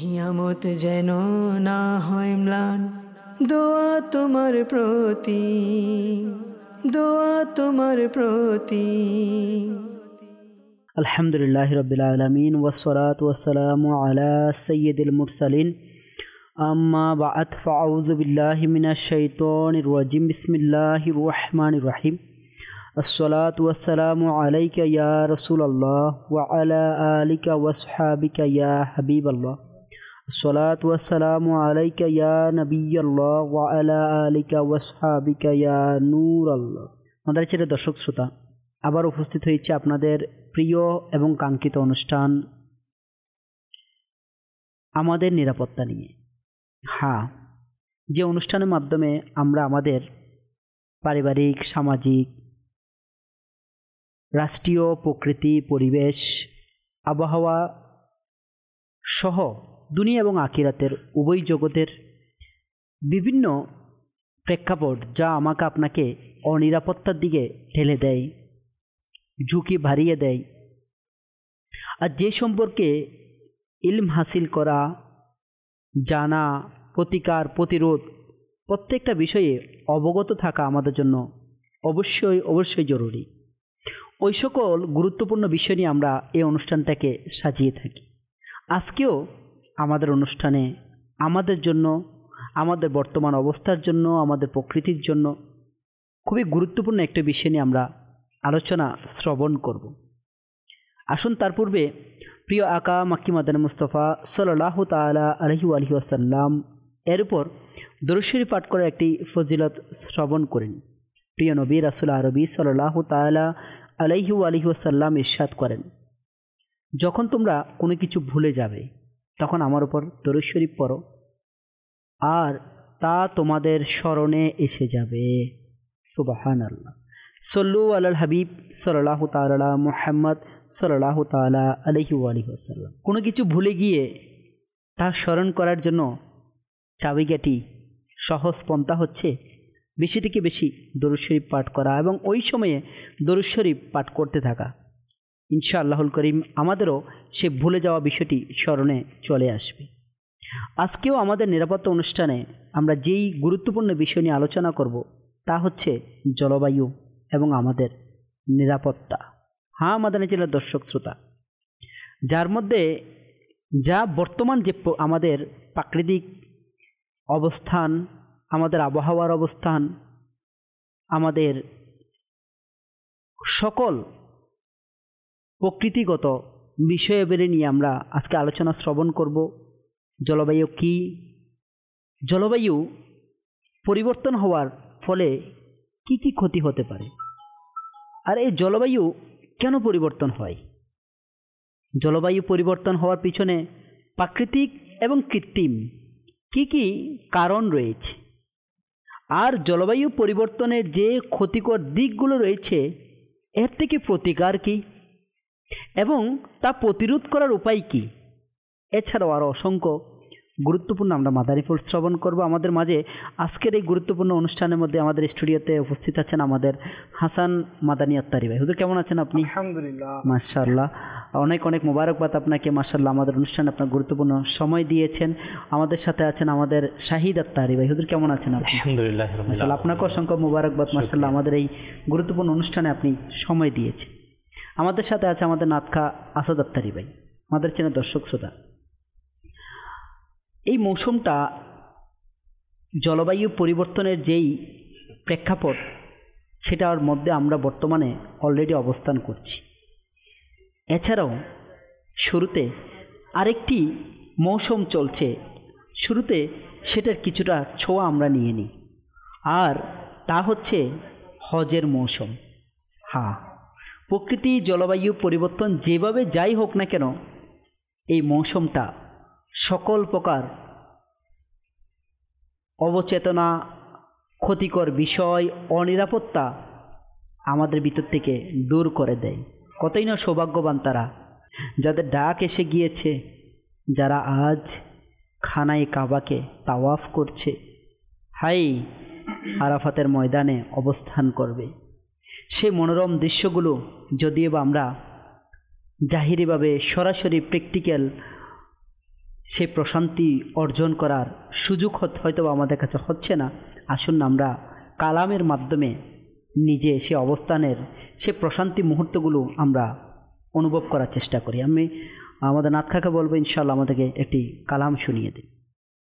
হিয়ামত যেন না হয় ম্লান, দোয়া তোমার প্রতি, দোয়া তোমার প্রতি। আলহামদুলিল্লাহি রাব্বিল আলামিন ওয়াসসালাতু ওয়াসসালামু আলা সাইয়্যিদিল মুরসালিন আম্মা বা'দ ফাআউযু বিল্লাহি মিনাশ শাইতানির রাজিম বিসমিল্লাহির রহমানির রহিম আসসালাতু ওয়াসসালামু আলাইকা ইয়া রাসূলুল্লাহ ওয়া আলা আলিকা ওয়াসহাবিকা ইয়া হাবিবাল্লাহ আসসালাতু ওয়াসসালামু আলাইকা ইয়া নবিয়াল্লাহ ওয়া আলা আলিকা ওয়াসহাবিকা ইয়া নূরাল্লাহ। আমাদের ছেলে দর্শক শ্রোতা, আবার উপস্থিত হয়েছে আপনাদের প্রিয় এবং কাঙ্ক্ষিত অনুষ্ঠান আমাদের নিরাপত্তা নিয়ে। হ্যাঁ, যে অনুষ্ঠানের মাধ্যমে আমরা আমাদের পারিবারিক, সামাজিক, রাষ্ট্রীয়, প্রকৃতি, পরিবেশ, আবহাওয়া সহ দুনিয়া এবং আখিরাতের উভয় জগতের বিভিন্ন প্রেক্ষাপট যা আমাকে আপনাকে অনিরাপত্তার দিকে ঠেলে দেয়, ঝুঁকি বাড়িয়ে দেয়, আর যে সম্পর্কে ইলম হাসিল করা, জানা, প্রতিকার, প্রতিরোধ প্রত্যেকটা বিষয়ে অবগত থাকা আমাদের জন্য অবশ্যই জরুরি। ওই সকল গুরুত্বপূর্ণ বিষয় নিয়ে আমরা এই অনুষ্ঠানটাকে সাজিয়ে থাকি। আজকেও আমাদের অনুষ্ঠানে আমাদের জন্য, আমাদের বর্তমান অবস্থার জন্য, আমাদের প্রকৃতির জন্য খুবই গুরুত্বপূর্ণ একটা বিষয় নিয়ে আমরা আলোচনা শ্রবণ করব। আসুন তার পূর্বে প্রিয় আকা মাক্কি মাদানী মুস্তাফা সাল্লাল্লাহু তাআলা আলাইহি ওয়াসাল্লাম এর উপর দরুদ শরীফ পাঠ করার একটি ফজিলত শ্রবণ করেন। প্রিয় নবী রাসূল আরবি সাল্লাল্লাহু তাআলা আলাইহি ওয়াসাল্লাম ইরশাদ করেন, যখন তোমরা কোনো কিছু ভুলে যাবে তখন আমার উপর দরুদ শরীফ পড়ো আর তা তোমাদের স্মরণে এসে যাবে। সুবহানাল্লাহ। সল্লু আলাল হাবিব সাল্লাল্লাহু তাআলা মুহাম্মদ সাল্লাল্লাহু তাআলা আলাইহি ওয়াসাল্লাম। কোনো কিছু ভুলে গিয়ে তা স্মরণ করার জন্য চাবিকাঠি, সহজ পন্থা হচ্ছে বেশি থেকে বেশি দরুদ শরীফ পাঠ করা এবং ওই সময়ে দরুদ শরীফ পাঠ করতে থাকা। ইনশাআল্লাহুল করিম আমাদেরও সে ভুলে যাওয়া বিষয়টি স্মরণে চলে আসবে। আজকেও আমাদের নিরাপত্তা অনুষ্ঠানে আমরা যেই গুরুত্বপূর্ণ বিষয় নিয়ে আলোচনা করব তা হচ্ছে জলবায়ু এবং আমাদের নিরাপত্তা। হ্যাঁ, মাদানী জেলার দর্শক শ্রোতা, যার মধ্যে যা বর্তমান যে আমাদের প্রাকৃতিক অবস্থান, আমাদের আবহাওয়ার অবস্থান, আমাদের সকল প্রকৃতিগত বিষয়াবলী নিয়ে আমরা আজকে আলোচনা শ্রবণ করব। জলবায়ু কি, জলবায়ু পরিবর্তন হওয়ার ফলে কি কি ক্ষতি হতে পারে, আর এই জলবায়ু কেন পরিবর্তন হয়, জলবায়ু পরিবর্তন হওয়ার পিছনে প্রাকৃতিক এবং কৃত্রিম কি কি কারণ রয়েছে, আর জলবায়ু পরিবর্তনের যে ক্ষতিকর দিকগুলো রয়েছে এর থেকে প্রতিকার কি এবং তা প্রতিরোধ করার উপায় কি, এছাড়াও আরও অসংখ্য গুরুত্বপূর্ণ আমরা মাদানী ফুল শ্রবণ করব। আমাদের মাঝে আজকের এই গুরুত্বপূর্ণ অনুষ্ঠানের মধ্যে আমাদের স্টুডিওতে উপস্থিত আছেন আমাদের হাসান মাদানী আত্তারি ভাই। হুজুর কেমন আছেন আপনি? আলহামদুলিল্লাহ, মাশাআল্লাহ, অনেক অনেক মোবারকবাদ আপনাকে। মাশাআল্লাহ, আমাদের অনুষ্ঠানে আপনার গুরুত্বপূর্ণ সময় দিয়েছেন। আমাদের সাথে আছেন আমাদের শাহিদ আত্তারি ভাই। হুজুর কেমন আছেন আপনি? আলহামদুলিল্লাহ, মাশাআল্লাহ, আপনাকে অসংখ্য মোবারকবাদ। মাশাআল্লাহ, আমাদের এই গুরুত্বপূর্ণ অনুষ্ঠানে আপনি সময় দিয়েছেন। আমাদের সাথে আছে আমাদের নাতখা আসাদ আত্তারি ভাই। আমাদের চেনা দর্শক শ্রোতা, এই মৌসুমটা জলবায়ু পরিবর্তনের যেই প্রেক্ষাপট সেটার মধ্যে আমরা বর্তমানে অলরেডি অবস্থান করছি। এছাড়াও শুরুতে আরেকটি মৌসুম চলছে, শুরুতে সেটার কিছুটা ছোঁয়া আমরা নিয়ে নিই, আর তা হচ্ছে হজের মৌসুম। হ্যাঁ, প্রকৃতি জলবায়ু পরিবর্তন যেভাবে যাই হোক না কেন, এই মৌসুমটা সকল প্রকার অবচেতনা, ক্ষতিকর বিষয়, অনিরাপত্তা আমাদের ভিতর থেকে দূর করে দেয়। কতই না সৌভাগ্যবান তারা যাদের ডাক এসে গিয়েছে, যারা আজ খানায় কাবাকে তাওয়াফ করছে, হাই আরাফাতের ময়দানে অবস্থান করবে। সে মনোরম দৃশ্যগুলো যদিও বা আমরা জাহিরিভাবে সরাসরি প্র্যাকটিক্যাল সেই প্রশান্তি অর্জন করার সুযোগ হয়তো আমাদের কাছে হচ্ছে না। আসুন আমরা কালামের মাধ্যমে নিজে সে অবস্থানের সে প্রশান্তি মুহূর্তগুলো আমরা অনুভব করার চেষ্টা করি। আমি আমাদের নাথ কাকা বলবো ইনশাআল্লাহ আমাদেরকে একটি কালাম শুনিয়ে দিন।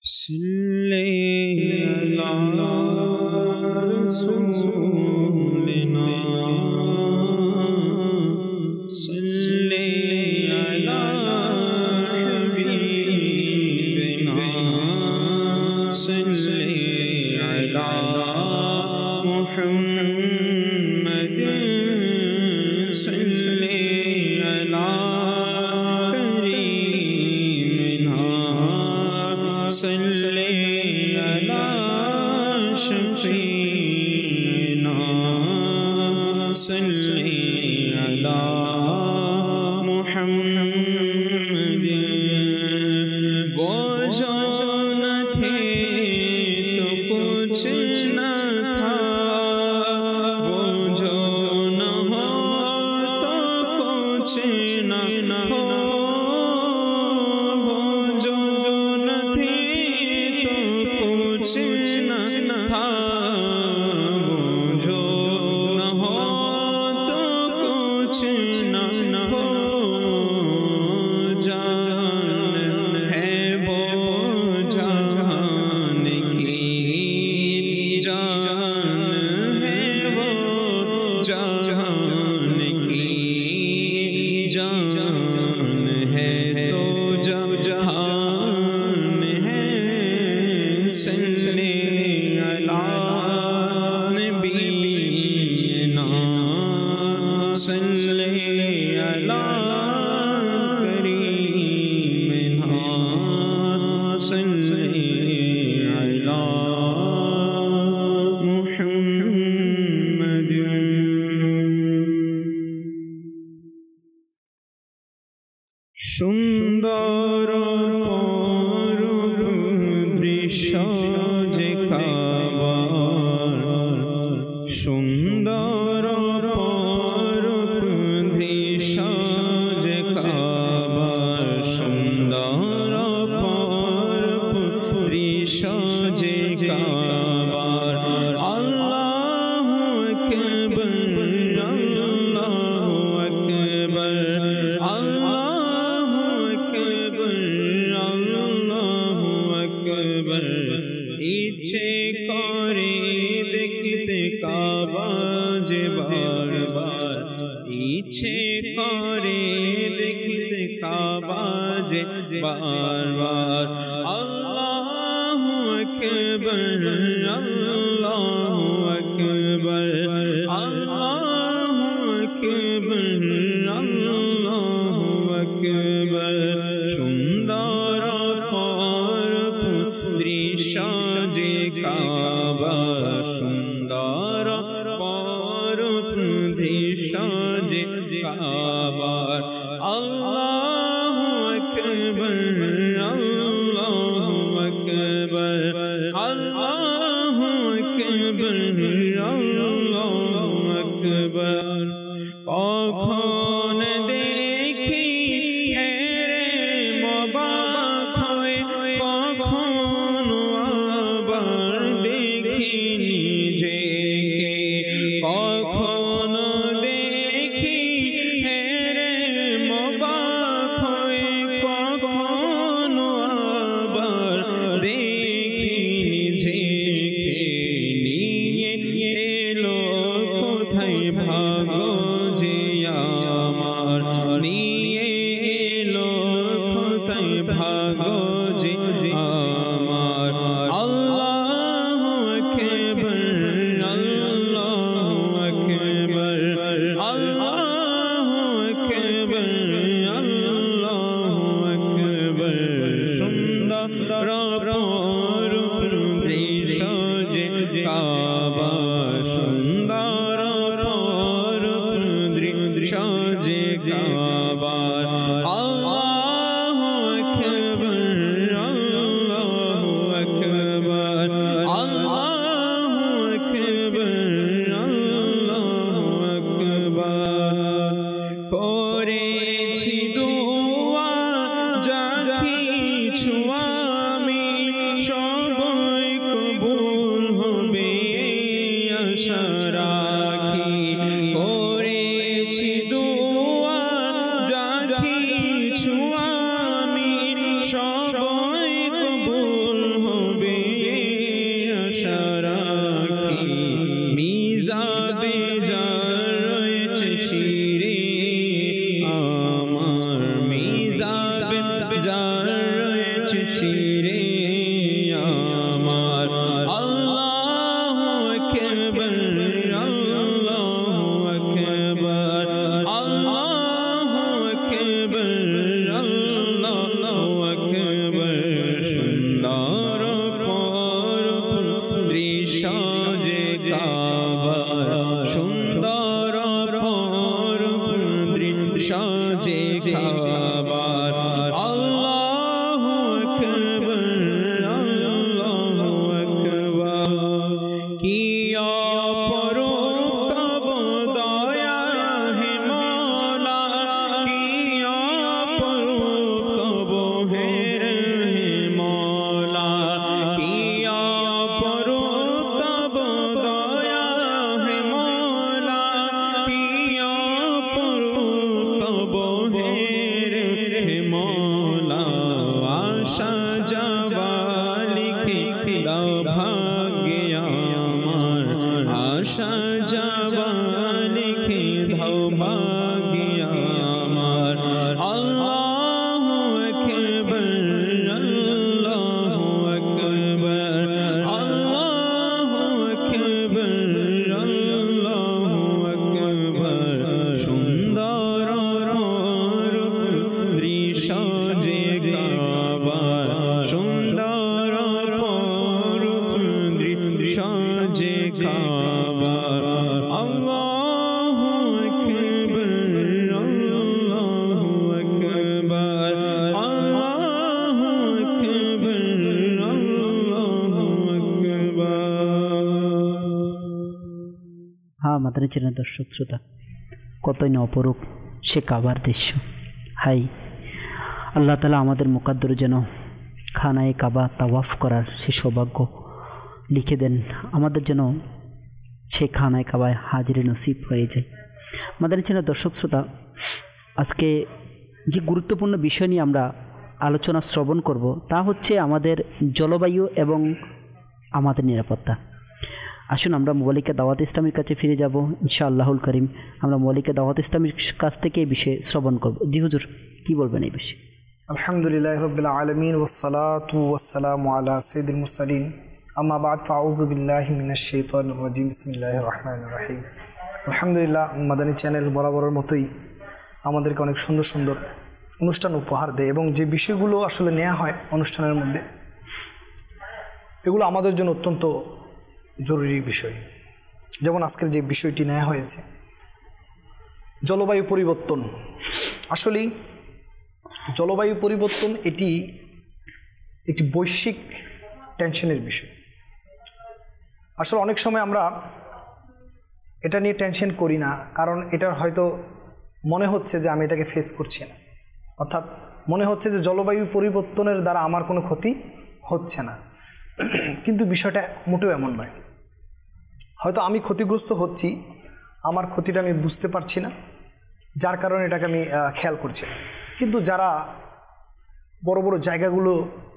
সুন্দর পরূপ দৃশ্য যে কাবার, সুন্দর পরূপ দৃশ্য যে কাবার, সুন্দর পরূপ দৃশ্য যে কাবার। আল্লাহু আকবার, আল্লাহু আকবার, ইচ্ছে করে দেখতে কাবা যে বারবার, ইচ্ছে করে দেখতে কাবা যে বারবার। আল্লাহু আকবার, আল্লাহু আকবার, আল্লাহু আকবার, আল্লাহু আকবার। সুন্দর পরূপ দৃশ্য যে কাবা, সুন্দর পরূপ দৃশ্য যে কাবা। আল্লাহু আকবার, আল্লাহু আকবার, আল্লাহু আকবার, আল্লাহু আকবার। কখন দেখি হেরে মবাক হয়ে, কখনো আবার দেখি নিজেকে, কখনো দেখি হেরে মবাক হয়ে, কখনো আবার দেখি নিজেকে। নিয়ে এলো কোথায় ভাগ্য যে আমার, নিয়ে এলো কোথায় ভাগ্য যে আমার। আল্লাহু আকবার, আল্লাহু আকবার, আল্লাহু আকবার, আল্লাহু আকবার। সুন্দর পরূপ দৃশ্য যে কাবা, সুন্দর পরূপ দৃশ্য যে কাবা। আল্লাহু আকবার, আল্লাহু আকবার, আল্লাহু আকবার, আল্লাহু আকবার। করেছি দোয়া যা কিছু শিরে আমার আল্লাহু আকবার আল্লাহু আকবার আল্লাহু আকবার আল্লাহু আকবার সুন্দর দৃশ্য যে কাবা সুন্দর দৃশ্য যে কাবা আল্লাহু আকবার আল্লাহু আকবার কি অপরূপ তব দয়া হে মওলা কি অপরূপ তব হে মওলা কি অপরূপ তব দয়া হে মওলা কি অপরূপ তব হে মওলা আশা যাবা লিখে দাও ভাগ্যে আমার আশা যাবা লিখে দাও ভাগ্যে আমার আল্লাহু আকবার আল্লাহু আকবার আল্লাহু আকবার আল্লাহু আকবার সুন্দর দৃশ্য যে কাবা সুন্দর দৃশ্য যে কাবা আল্লাহু আকবার আল্লাহু আকবার আল্লাহু আকবার আল্লাহু আকবার। হ্যাঁ মাদানী চ্যানেল দর্শক শ্রোতা, কতই না অপরূপ সে কাবার দৃশ্য। হাই আল্লাহ তাআলা আমাদের মুকাদ্দর যেন খানায়ে কাবা তাওয়াফ করার সে সৌভাগ্য লিখে দেন, আমাদের যেন সে খানায়ে কাবায় হাজিরে নসিব হয়ে যায়। মাদানী চ্যানেল দর্শক শ্রোতা, আজকে যে গুরুত্বপূর্ণ বিষয় নিয়ে আমরা আলোচনা শ্রবণ করব তা হচ্ছে আমাদের জলবায়ু এবং আমাদের নিরাপত্তা। আসুন আমরা মুবালিকা দাওয়াত ইসলামের কাছে ফিরে যাব ইনশাআল্লাহুল করিম। আমরা মুবালিকা দাওয়াত ইসলামের কাছ থেকে এই বিষয়ে শ্রবণ করব। জি হুজুর, কি বলবেন এই বিষয়ে? আলহামদুলিল্লাহ রাব্বিল আলামিন ওয়াসসালাতু ওয়াসসালামু আলা সাইয়্যিদিল মুরসালিন আম্মা বা'দ ফাআউযু বিল্লাহি মিনাশ শাইতানির রাজিম বিসমিল্লাহির রহমানির রহিম। আলহামদুলিল্লাহ, মাদানী চ্যানেল বরাবরের মতোই আমাদেরকে অনেক সুন্দর সুন্দর অনুষ্ঠান উপহার দেয় এবং যে বিষয়গুলো আসলে নেওয়া হয় অনুষ্ঠানের মধ্যে এগুলো আমাদের জন্য অত্যন্ত জরুরি বিষয়। যেমন আজকের যে বিষয়টি নেওয়া হয়েছে জলবায়ু পরিবর্তন। আসলেই জলবায়ু পরিবর্তন এটি একটি বৈশ্বিক টেনশনের বিষয়। আসলে অনেক সময় আমরা এটা নিয়ে টেনশন করি না, কারণ এটার হয়তো মনে হচ্ছে যে আমি এটাকে ফেস করছি না, অর্থাৎ মনে হচ্ছে যে জলবায়ু পরিবর্তনের দ্বারা আমার কোনো ক্ষতি হচ্ছে না। কিন্তু বিষয়টা মোটেও এমন নয়। হয়তো আমি ক্ষতিগ্রস্ত হচ্ছি, আমার ক্ষতিটা আমি বুঝতে পারছি না, যার কারণে এটাকে আমি খেয়াল করছি না। কিন্তু যারা বড় বড় জায়গাগুলো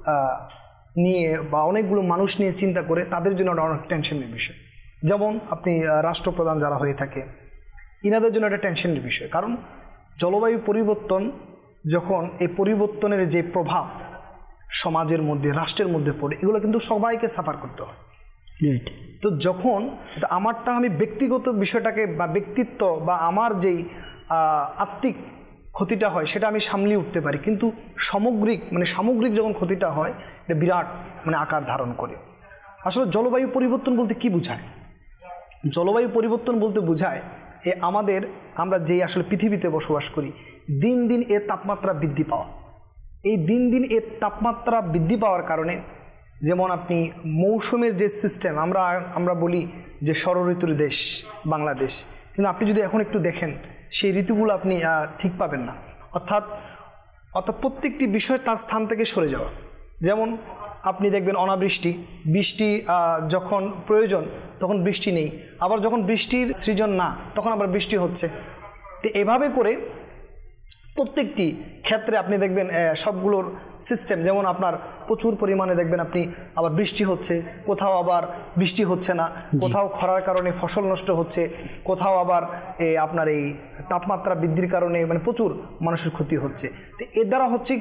নিয়ে বা অনেকগুলো মানুষ নিয়ে চিন্তা করে, তাদের জন্য এটা অনেক টেনশনের বিষয়। যেমন আপনি রাষ্ট্রপ্রধান যারা হয়ে থাকে, ইনাদের জন্য এটা টেনশনের বিষয়। কারণ জলবায়ু পরিবর্তন যখন এই পরিবর্তনের যে প্রভাব সমাজের মধ্যে, রাষ্ট্রের মধ্যে পড়ে, এগুলো কিন্তু সবাইকে সাফার করতে হয়। তো যখন আমারটা আমি ব্যক্তিগত বিষয়টাকে বা ব্যক্তিত্ব বা আমার যেই আত্মিক ক্ষতিটা হয় সেটা আমি সামলিয়ে উঠতে পারি, কিন্তু সামগ্রিক যখন ক্ষতিটা হয় এটা বিরাট আকার ধারণ করে। আসলে জলবায়ু পরিবর্তন বলতে কি বোঝায়? জলবায়ু পরিবর্তন বলতে বোঝায় আমরা যে আসলে পৃথিবীতে বসবাস করি, দিন দিন এর তাপমাত্রা বৃদ্ধি পাওয়া। এই দিন দিন এর তাপমাত্রা বৃদ্ধি পাওয়ার কারণে, যেমন আপনি মৌসুমের যে সিস্টেম, আমরা বলি যে ষড়ঋতুর দেশ বাংলাদেশ, কিন্তু আপনি যদি এখন একটু দেখেন সেই ঋতুগুলো আপনি ঠিক পাবেন না। অর্থাৎ প্রত্যেকটি বিষয় তার স্থান থেকে সরে যাওয়া। যেমন আপনি দেখবেন অনাবৃষ্টি, বৃষ্টি যখন প্রয়োজন তখন বৃষ্টি নেই, আবার যখন বৃষ্টির সৃজন না তখন আবার বৃষ্টি হচ্ছে। তো এভাবে করে প্রত্যেকটি ক্ষেত্রে আপনি দেখবেন সবগুলোর সিস্টেম, যেমন আপনার প্রচুর পরিমাণে দেখবেন আপনি আবার বৃষ্টি হচ্ছে, কোথাও আবার বৃষ্টি হচ্ছে না, কোথাও খরার কারণে ফসল নষ্ট হচ্ছে, কোথাও আবার আপনার এই তাপমাত্রা বৃদ্ধির কারণে প্রচুর মানুষের ক্ষতি হচ্ছে। তো এর দ্বারা হচ্ছে কি,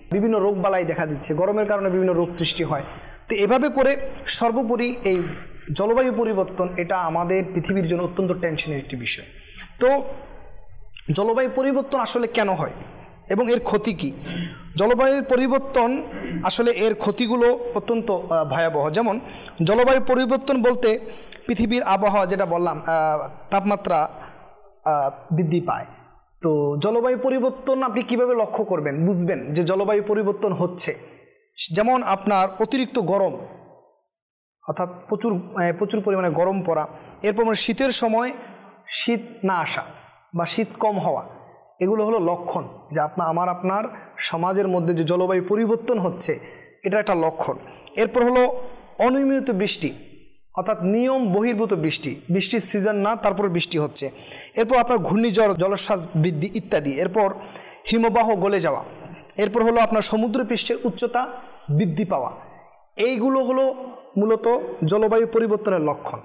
বিভিন্ন রোগবালাই দেখা দিচ্ছে, গরমের কারণে বিভিন্ন রোগ সৃষ্টি হয়। তো এভাবে করে সর্বোপরি এই জলবায়ু পরিবর্তন এটা আমাদের পৃথিবীর জন্য অত্যন্ত টেনশনের একটি বিষয়। তো জলবায়ু পরিবর্তন আসলে কেন হয় এবং এর ক্ষতি কী? জলবায়ুর পরিবর্তন আসলে এর ক্ষতিগুলো অত্যন্ত ভয়াবহ। যেমন জলবায়ু পরিবর্তন বলতে পৃথিবীর আবহাওয়া, যেটা বললাম, তাপমাত্রা বৃদ্ধি পায়। তো জলবায়ু পরিবর্তন আপনি কিভাবে লক্ষ্য করবেন, বুঝবেন যে জলবায়ু পরিবর্তন হচ্ছে? যেমন আপনার অতিরিক্ত গরম, অর্থাৎ প্রচুর পরিমাণে গরম পড়া, এরপর শীতের সময় শীত না আসা বা শীত কম হওয়া, এগুলো হলো লক্ষণ যে আপনার সমাজের মধ্যে যে জলবায়ু পরিবর্তন হচ্ছে, এটা একটা লক্ষণ। এরপর হলো অনিয়মিত বৃষ্টি, অর্থাৎ নিয়ম বহির্ভূত বৃষ্টি, বৃষ্টির সিজন না, তারপর বৃষ্টি হচ্ছে। এরপর আপনার ঘূর্ণিঝড়, জলোচ্ছ্বাস বৃদ্ধি ইত্যাদি। এরপর হিমবাহ গলে যাওয়া। এরপর হলো আপনার সমুদ্রপৃষ্ঠের উচ্চতা বৃদ্ধি পাওয়া। এইগুলো হলো মূলত জলবায়ু পরিবর্তনের লক্ষণ।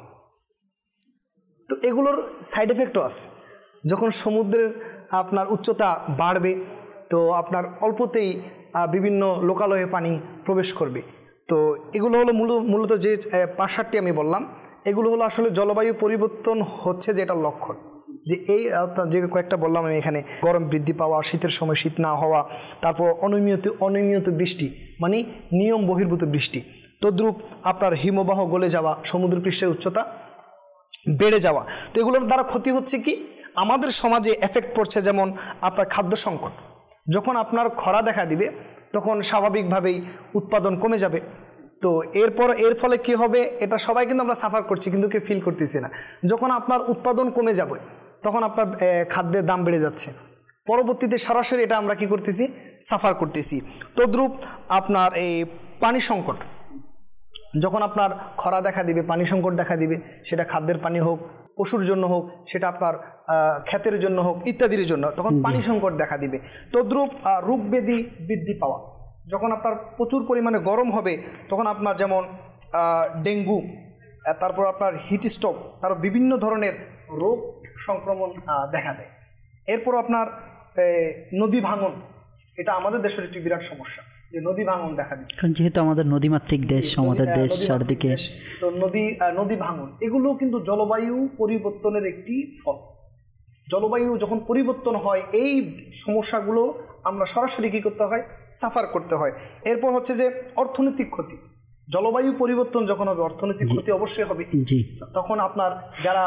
তো এগুলোর সাইড এফেক্টও আছে। যখন সমুদ্রের আপনার উচ্চতা বাড়বে, তো আপনার অল্পতেই বিভিন্ন লোকালয়ে পানি প্রবেশ করবে। তো এগুলো হলো মূলত যে 5-7টি আমি বললাম, এগুলো হলো আসলে জলবায়ু পরিবর্তন হচ্ছে যেটা লক্ষণ। যে এই যে কয়েকটা বললাম আমি এখানে, গরম বৃদ্ধি পাওয়া, শীতের সময় শীত না হওয়া, তারপর অনিয়মিত বৃষ্টি মানে নিয়ম বহির্ভূত বৃষ্টি, তদ্রূপ আপনার হিমবাহ গলে যাওয়া, সমুদ্রপৃষ্ঠের উচ্চতা বেড়ে যাওয়া। তো এগুলোর দ্বারা ক্ষতি হচ্ছে কি, আমাদের সমাজে এফেক্ট পড়ছে। যেমন আপনার খাদ্য সংকট, যখন আপনার খরা দেখা দিবে তখন স্বাভাবিকভাবেই উৎপাদন কমে যাবে। তো এর ফলে কি হবে, এটা সবাই কিন্তু আমরা সাফার করছি, কিন্তু কেউ ফিল করতেছি না। যখন আপনার উৎপাদন কমে যাবে তখন আপনার খাদ্যের দাম বেড়ে যাচ্ছে, পরবর্তীতে সরাসরি এটা আমরা কি করতেছি, সাফার করতেছি। তদ্রূপ আপনার এই পানি সংকট, যখন আপনার খরা দেখা দিবে, পানি সংকট দেখা দিবে, সেটা খাদ্যের পানি হোক, পশুর জন্য হোক, সেটা আপনার ক্ষেতের জন্য হোক, ইত্যাদির জন্য, তখন পানি সংকট দেখা দিবে। তদ্রূপ রোগ ব্যাধি বৃদ্ধি পাওয়া, যখন আপনার প্রচুর পরিমাণে গরম হবে তখন আপনার যেমন ডেঙ্গু, তারপর আপনার হিট স্ট্রোক, তার বিভিন্ন ধরনের রোগ সংক্রমণ দেখা দেয়। এরপর আপনার নদী ভাঙন, এটা আমাদের দেশের একটি বিরাট সমস্যা, যে নদী ভাঙন দেখা দিচ্ছে, যেহেতু আমাদের নদীমাতৃক দেশ, আমাদের দেশ চারদিকে। তো নদী ভাঙন, এগুলো কিন্তু জলবায়ু পরিবর্তনের একটি ফল। জলবায়ু যখন পরিবর্তন হয়, এই সমস্যাগুলো আমরা সরাসরি কী করতে হয়, সাফার করতে হয়। এরপর হচ্ছে যে অর্থনৈতিক ক্ষতি, জলবায়ু পরিবর্তন যখন হবে অর্থনৈতিক ক্ষতি অবশ্যই হবে। তখন আপনার যারা,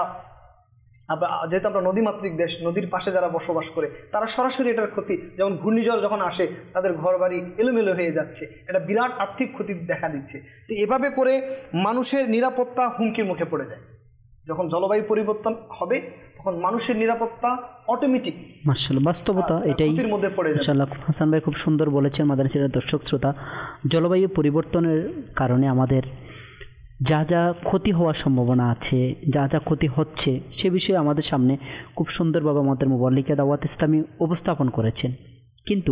যেহেতু আমরা নদীমাতৃক দেশ, নদীর পাশে যারা বসবাস করে তারা সরাসরি এটার ক্ষতি, যেমন ঘূর্ণিঝড় যখন আসে তাদের ঘর বাড়ি এলোমেলো হয়ে যাচ্ছে, এটা বিরাট আর্থিক ক্ষতি দেখা দিচ্ছে। তো এভাবে করে মানুষের নিরাপত্তা হুমকির মুখে পড়ে যায়। যখন জলবায়ু পরিবর্তন হবে তখন মানুষের নিরাপত্তা অটোমেটিক, মাশাআল্লাহ, বাস্তবতা এটাই ক্ষতির মধ্যে পড়ে যায়। মাশাআল্লাহ, হাসান ভাই খুব সুন্দর বলেছেন। মাদানী দর্শক শ্রোতা, জলবায়ু পরিবর্তনের কারণে আমাদের যা যা ক্ষতি হওয়ার সম্ভাবনা আছে, যা যা ক্ষতি হচ্ছে, সে বিষয়ে আমাদের সামনে খুব সুন্দরভাবে আমাদের মুবাল্লিগে দাওয়াত ইসলামী উপস্থাপন করেছেন। কিন্তু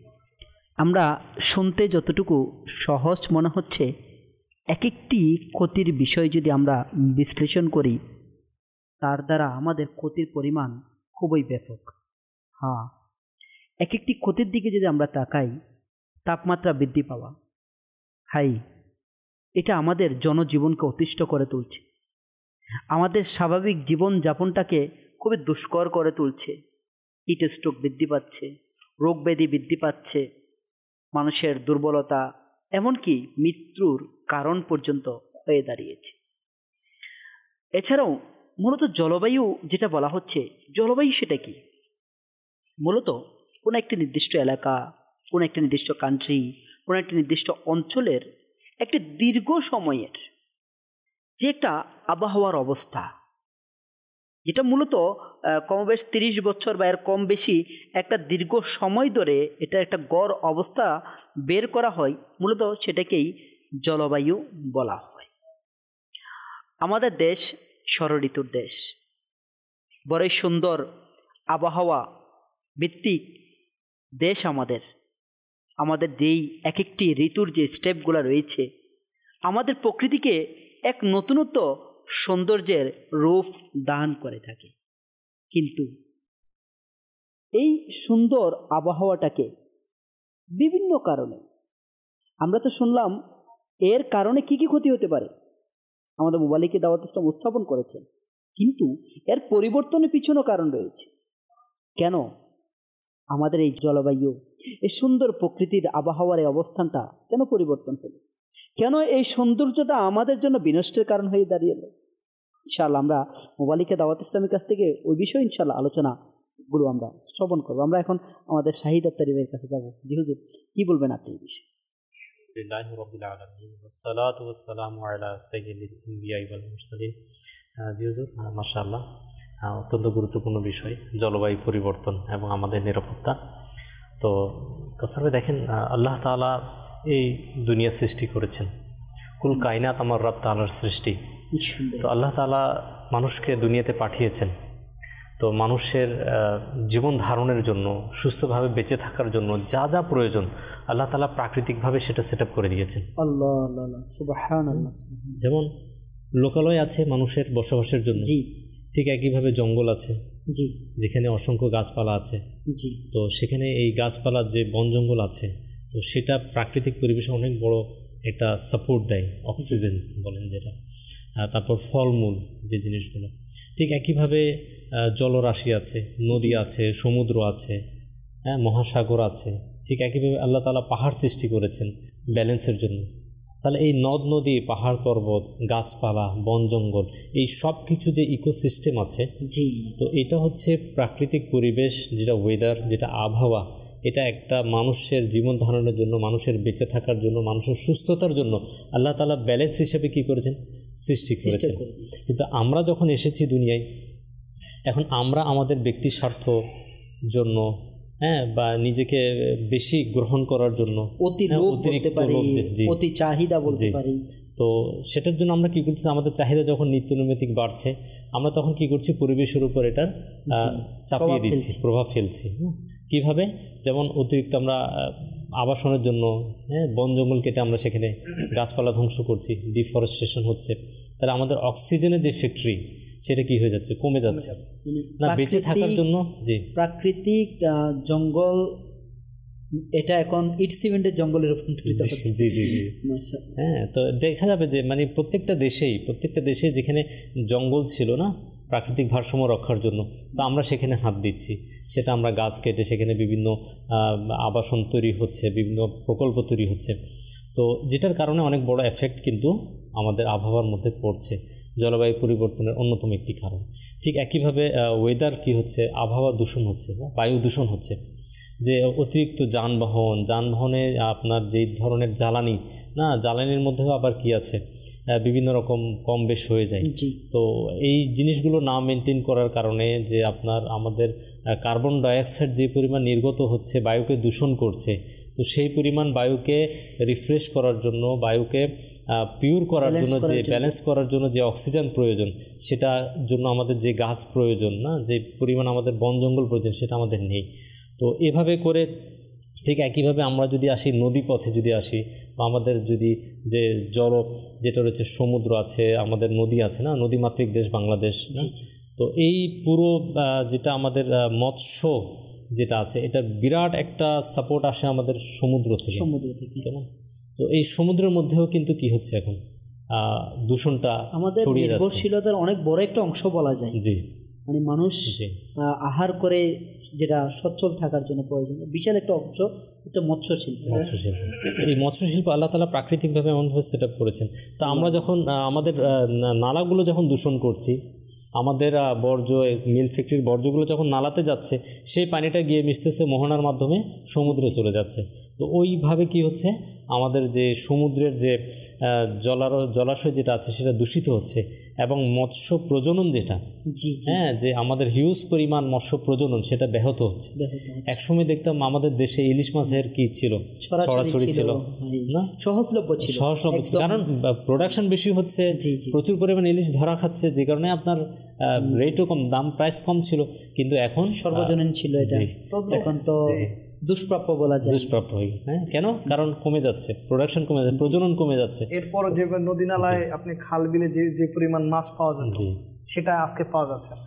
আমরা শুনতে যতটুকু সহজ মনে হচ্ছে, এক একটি ক্ষতির বিষয় যদি আমরা বিশ্লেষণ করি, তার দ্বারা আমাদের ক্ষতির পরিমাণ খুবই ব্যাপক। হ্যাঁ, এক একটি ক্ষতির দিকে যদি আমরা তাকাই, তাপমাত্রা বৃদ্ধি পাওয়া, এটা আমাদের জনজীবনকে অতিষ্ঠ করে তুলছে, আমাদের স্বাভাবিক জীবনযাপনটাকে খুবই দুষ্কর করে তুলছে। হিট স্ট্রোক বৃদ্ধি পাচ্ছে, রোগ ব্যাধি বৃদ্ধি পাচ্ছে, মানুষের দুর্বলতা, এমনকি মৃত্যুর কারণ পর্যন্ত হয়ে দাঁড়িয়েছে। এছাড়াও মূলত জলবায়ু যেটা বলা হচ্ছে, জলবায়ু সেটা কি? মূলত কোনো একটি নির্দিষ্ট এলাকা, কোনো একটি নির্দিষ্ট কান্ট্রি, কোনো একটি নির্দিষ্ট অঞ্চলের একটি দীর্ঘ সময়ের যে একটা আবহাওয়ার অবস্থা, যেটা মূলত কমবেশ 30 বছর বা এর কম বেশি একটা দীর্ঘ সময় ধরে এটা একটা গড় অবস্থা বের করা হয়, মূলত সেটাকেই জলবায়ু বলা হয়। আমাদের দেশ ষড়ঋতুর দেশ, বড়ই সুন্দর আবহাওয়া ভিত্তিক দেশ আমাদের যেই এক একটি ঋতুর যে স্টেপগুলো রয়েছে, আমাদের প্রকৃতিকে এক নতুনত্ব সৌন্দর্যের রূপ দান করে থাকে। কিন্তু এই সুন্দর আবহাওয়াটাকে বিভিন্ন কারণে। আমরা তো শুনলাম এর কারণে কি কি ক্ষতি হতে পারে, আমাদের মুবাল্লিগি দাওয়াত ইসলাম উপস্থাপন করেছেন, কিন্তু এর পরিবর্তনের পিছনেও কারণ রয়েছে। কেন আমাদের এই জলবায়ু, এই সুন্দর প্রকৃতির আবহাওয়ার এই অবস্থানটা কেন পরিবর্তন হলো, কেন এই সৌন্দর্যটা আমাদের জন্য বিনষ্টের কারণ হয়ে দাঁড়িয়েলো? ইনশাআল্লাহ আমরা মুবাল্লিগি দাওয়াত ইসলামের কাছ থেকে ওই বিষয়ে ইনশাআল্লাহ আলোচনাগুলো আমরা শ্রবণ করবো। আমরা এখন আমাদের শাহিদ আত্তারি ভাইয়ের কাছে যাবো। জি হুজুর, কি বলবেন আপনি এই বিষয়ে? আলহামদুলিল্লাহি রাব্বিল আলামিন ওয়াসসালাতু ওয়াসসালামু আলা সাইয়্যিদিল আম্বিয়া ওয়াল মুরসালিন। জি হুজুর, মাশাআল্লাহ, অত্যন্ত গুরুত্বপূর্ণ বিষয় জলবায়ু পরিবর্তন এবং আমাদের নিরাপত্তা। তো কাছাড়ে দেখেন, আল্লাহ তাআলা এই দুনিয়া সৃষ্টি করেছেন, কুল কায়নাত আমার রব তাআলার সৃষ্টি। তো আল্লাহ তাআলা মানুষকে দুনিয়াতে পাঠিয়েছেন, তো মানুষের জীবন ধারণের জন্য, সুস্থভাবে বেঁচে থাকার জন্য যা যা প্রয়োজন আল্লাহ তাআলা প্রাকৃতিকভাবে সেটা সেট আপ করে দিয়েছেন। আল্লাহ আল্লাহ সুবহানাল্লাহ। যেমন লোকালয় আছে মানুষের বসবাসের জন্য, ঠিক একইভাবে জঙ্গল আছে যেখানে অসংখ্য গাছপালা আছে। তো সেখানে এই গাছপালার যে বন জঙ্গল আছে, তো সেটা প্রাকৃতিক পরিবেশে অনেক বড় একটা সাপোর্ট দেয়, অক্সিজেন বলেন যেটা। তারপর ফলমূল যে জিনিসগুলো, ঠিক একইভাবে জলরাশি আছে, নদী আছে, সমুদ্র আছে, মহাসাগর আছে। ঠিক একইভাবে আল্লাহ তাআলা পাহাড় সৃষ্টি করেছেন ব্যালেন্সের জন্য। তাহলে এই নদ নদী, পাহাড় পর্বত, গাছপালা, বন জঙ্গল, এই সব কিছু যে ইকোসিস্টেম আছে, তো এটা হচ্ছে প্রাকৃতিক পরিবেশ, যেটা ওয়েদার, যেটা আবহাওয়া, এটা একটা মানুষের জীবন ধারণের জন্য, মানুষের বেঁচে থাকার জন্য, মানুষের সুস্থতার জন্য আল্লাহ তাআলা ব্যালেন্স হিসেবে কি করেছেন, সৃষ্টি করেছেন। কিন্তু আমরা যখন এসেছি দুনিয়ায়, এখন আমরা আমাদের ব্যক্তি স্বার্থ জন্য, বা নিজেকে বেশি গ্রহণ করার জন্য, অতি চাহিদা বলতে পারি, তো সেটার জন্য আমরা কি করছি, আমাদের চাহিদা যখন নিত্যনৈমিত্তিক বাড়ছে, আমরা তখন কি করছি, পরিবেশের উপর এটা চাপিয়ে দিচ্ছি, প্রভাব ফেলছি। কিভাবে? যেমন অতিরিক্ত আমরা আবাসনের জন্য বন জঙ্গল কেটে আমরা সেখানে গাছপালা ধ্বংস করছি, ডিফরেস্টেশন হচ্ছে। তাহলে আমাদের অক্সিজেনের যে ফ্যাক্টরি, সেটা কি হয়ে যাচ্ছে, কমে যাচ্ছে না, বেঁচে থাকার জন্য। যে প্রাকৃতিক জঙ্গল, এটা এখন ইট সিমেন্টের জঙ্গলে রূপান্তরিত হচ্ছে। জি জি জি, তো দেখা যাবে যে মানে প্রত্যেকটা দেশে যেখানে জঙ্গল ছিল না প্রাকৃতিক ভারসাম্য রক্ষার জন্য, তো আমরা সেখানে হাত দিচ্ছি। সেটা আমরা গাছ কেটে সেখানে বিভিন্ন আবাসন তৈরি হচ্ছে, বিভিন্ন প্রকল্প তৈরি হচ্ছে। তো যেটার কারণে অনেক বড় এফেক্ট কিন্তু আমাদের আবহাওয়ার মধ্যে পড়ছে, জলবায়ু পরিবর্তনের অন্যতম একটি কারণ। ঠিক একইভাবে ওয়েদার কি হচ্ছে, আবহাওয়া দূষণ হচ্ছে, বায়ু দূষণ হচ্ছে। যে অতিরিক্ত যানবাহনে আপনার যেই ধরনের জ্বালানির মধ্যেও আবার কি আছে, বিভিন্ন রকম কম বেশ হয়ে যায়। তো এই জিনিসগুলো না মেনটেন করার কারণে যে আমাদের কার্বন ডাইঅক্সাইড যে পরিমাণ নির্গত হচ্ছে, বায়ুকে দূষণ করছে। তো সেই পরিমাণ বায়ুকে রিফ্রেশ করার জন্য, বায়ুকে পিওর করার জন্য, যে ব্যালেন্স করার জন্য যে অক্সিজেন প্রয়োজন, সেটার জন্য আমাদের যে গাছ প্রয়োজন, যে পরিমাণ আমাদের বন জঙ্গল প্রয়োজন, সেটা আমাদের নেই। তো এভাবে করে ঠিক একইভাবে আমরা যদি আসি নদী পথে, যদি আসি, বা আমাদের যদি যে জল যেটা রয়েছে, সমুদ্র আছে, আমাদের নদী আছে না, নদীমাতৃক দেশ বাংলাদেশ না, তো এই পুরো যেটা আমাদের মৎস্য যেটা আছে, এটা বিরাট একটা সাপোর্ট আসে আমাদের সমুদ্র থেকে, কেমন? তো এই সমুদ্রের মধ্যেও কিন্তু কি হচ্ছে, এখন দূষণটা আমাদের নির্ভরশীলতার অনেক বড় একটা অংশ বলা যায়। জি, মানে মানুষ আহার করে যেটা সচ্ছল থাকার জন্য প্রয়োজন, বিশাল একটা অংশ এটা মৎস্যশিল্প। এই মৎস্যশিল্প আল্লাহ তাআলা প্রাকৃতিকভাবে এমনভাবে সেট আপ করেছেন। তা আমরা যখন আমাদের নালাগুলো যখন দূষণ করছি, আমাদের বর্জ্য, মিল ফ্যাক্টরির বর্জ্যগুলো যখন নালাতে যাচ্ছে, সেই পানিটা গিয়ে মিশতেছে মোহনার মাধ্যমে সমুদ্রে চলে যাচ্ছে। তো ওইভাবে কি হচ্ছে, আমাদের যে সমুদ্রের যে জলাশয় যেটা আছে, সেটা দূষিত হচ্ছে। এবং মৎস্য প্রজনন যেটা, যে আমাদের হিউজ পরিমাণ মৎস্য প্রজনন, সেটা ব্যাহত হচ্ছে। একসময় দেখতাম আমাদের দেশে ইলিশ মাছের কি ছিল, ছড়াছড়ি ছিল না, সহজলভ্য ছিল, কারণ প্রোডাকশন বেশি হচ্ছে, প্রচুর পরিমাণ ইলিশ ধরা খাচ্ছে, যে কারণে আপনার রেটও কম, দাম প্রাইস কম ছিল। কিন্তু এখন সর্বজনীন ছিল এটা, এখন তো দুষ্প্রাপ্য বলা যায়, দুষ্প্রাপ্য হয়ে গেছে। কেন? কারণ কমে যাচ্ছে, প্রোডাকশন কমে যাচ্ছে, প্রজনন কমে যাচ্ছে। এরপর যে নদী নালায় আপনি খাল বিলে যে পরিমাণ মাছ পাওয়া যেত, সেটা আজকে পাওয়া যাচ্ছে না।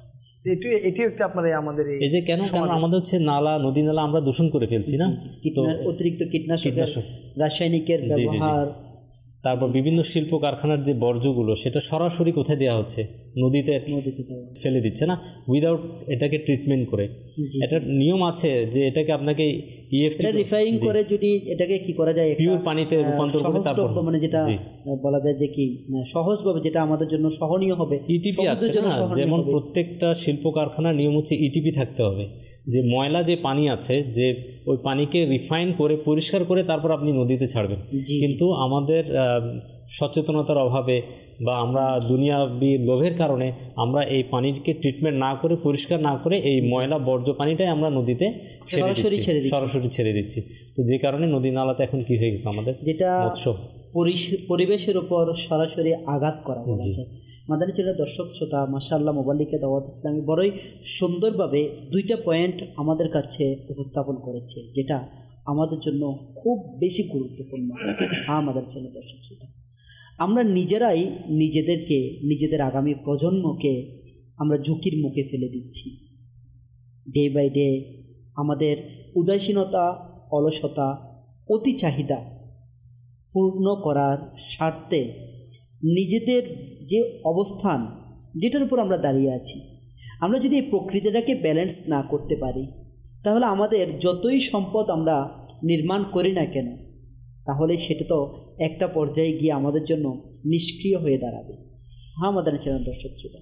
এটিও একটা আপনার আমাদের এই যে কেন আমাদের হচ্ছে নালা নদী নালা আমরা দূষণ করে ফেলছি না, অতিরিক্ত কীটনাশক রাসায়নিকের ব্যবহার, তারপর বিভিন্ন শিল্প কারখানার যে বর্জ্যগুলো সেটা সরাসরি কোথায় দেওয়া হচ্ছে, নদীতে ফেলে দিচ্ছে না, উইদাউট এটাকে ট্রিটমেন্ট করে। একটা নিয়ম আছে যে এটাকে আপনাকে রিফাইন করে যদি এটাকে কি করা যায় পিওর পানিতে রূপান্তর করে, তারপর মানে যেটা বলা যায় যে কি সহজভাবে যেটা আমাদের জন্য সহনীয় হবে। ইটিপি আছে না, যেমন প্রত্যেকটা শিল্প কারখানার নিয়ম হচ্ছে ইটিপি থাকতে হবে, যে ময়লা যে পানি আছে যে ওই পানিকে রিফাইন করে পরিষ্কার করে তারপর আপনি নদীতে ছাড়বেন। কিন্তু আমাদের সচেতনতার অভাবে বা আমরা দুনিয়াবি লোভের কারণে আমরা এই পানিকে ট্রিটমেন্ট না করে পরিষ্কার না করে এই ময়লা বর্জ্য পানিটাই আমরা নদীতে সরাসরি ছেড়ে দিচ্ছি। তো যে কারণে নদী নালাতে এখন কি হয়ে গেছে আমাদের, যেটা পরিবেশের উপর সরাসরি আঘাত করা হচ্ছে। মাদানী চ্যানেলের দর্শক শ্রোতা, মাশাআল্লাহ মোবাল্লিকে দাওয়াত ইসলামী বড়ই সুন্দরভাবে দুইটা পয়েন্ট আমাদের কাছে উপস্থাপন করেছে, যেটা আমাদের জন্য খুব বেশি গুরুত্বপূর্ণ। মাদানী চ্যানেলের দর্শক শ্রোতা, আমরা নিজেরাই নিজেদের আগামী প্রজন্মকে আমরা ঝুঁকির মুখে ফেলে দিচ্ছি। ডে বাই ডে আমাদের উদাসীনতা, অলসতা, অতি চাহিদা পূর্ণ করার স্বার্থে নিজেদের যে অবস্থান যেটার উপর আমরা দাঁড়িয়ে আছি, আমরা যদি এই প্রকৃতিটাকে ব্যালেন্স না করতে পারি, তাহলে আমাদের যতই সম্পদ আমরা নির্মাণ করি না কেন, তাহলে সেটা তো একটা পর্যায়ে গিয়ে আমাদের জন্য নিষ্ক্রিয় হয়ে দাঁড়াবে। মাদানী চ্যানেল দর্শক শ্রোতা,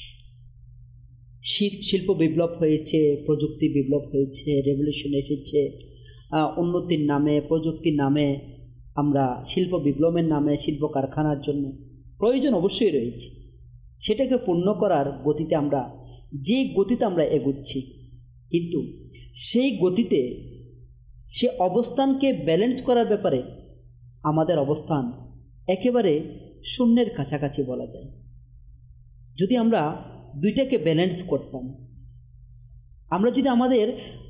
শিল্প বিপ্লব হয়েছে, প্রযুক্তি বিপ্লব হয়েছে, রেভলিউশন এসেছে, উন্নতির নামে, প্রযুক্তির নামে, আমরা শিল্প বিপ্লবের নামে শিল্প কারখানার জন্য প্রয়োজন অবশ্যই রয়েছে। সেটাকে পূর্ণ করার গতিতে আমরা এগুচ্ছি, কিন্তু সেই গতিতে সে অবস্থানকে ব্যালেন্স করার ব্যাপারে আমাদের অবস্থান একেবারে শূন্যের কাছাকাছি বলা যায়। যদি আমরা দুইটাকে ব্যালেন্স করতাম, আমরা যদি আমাদের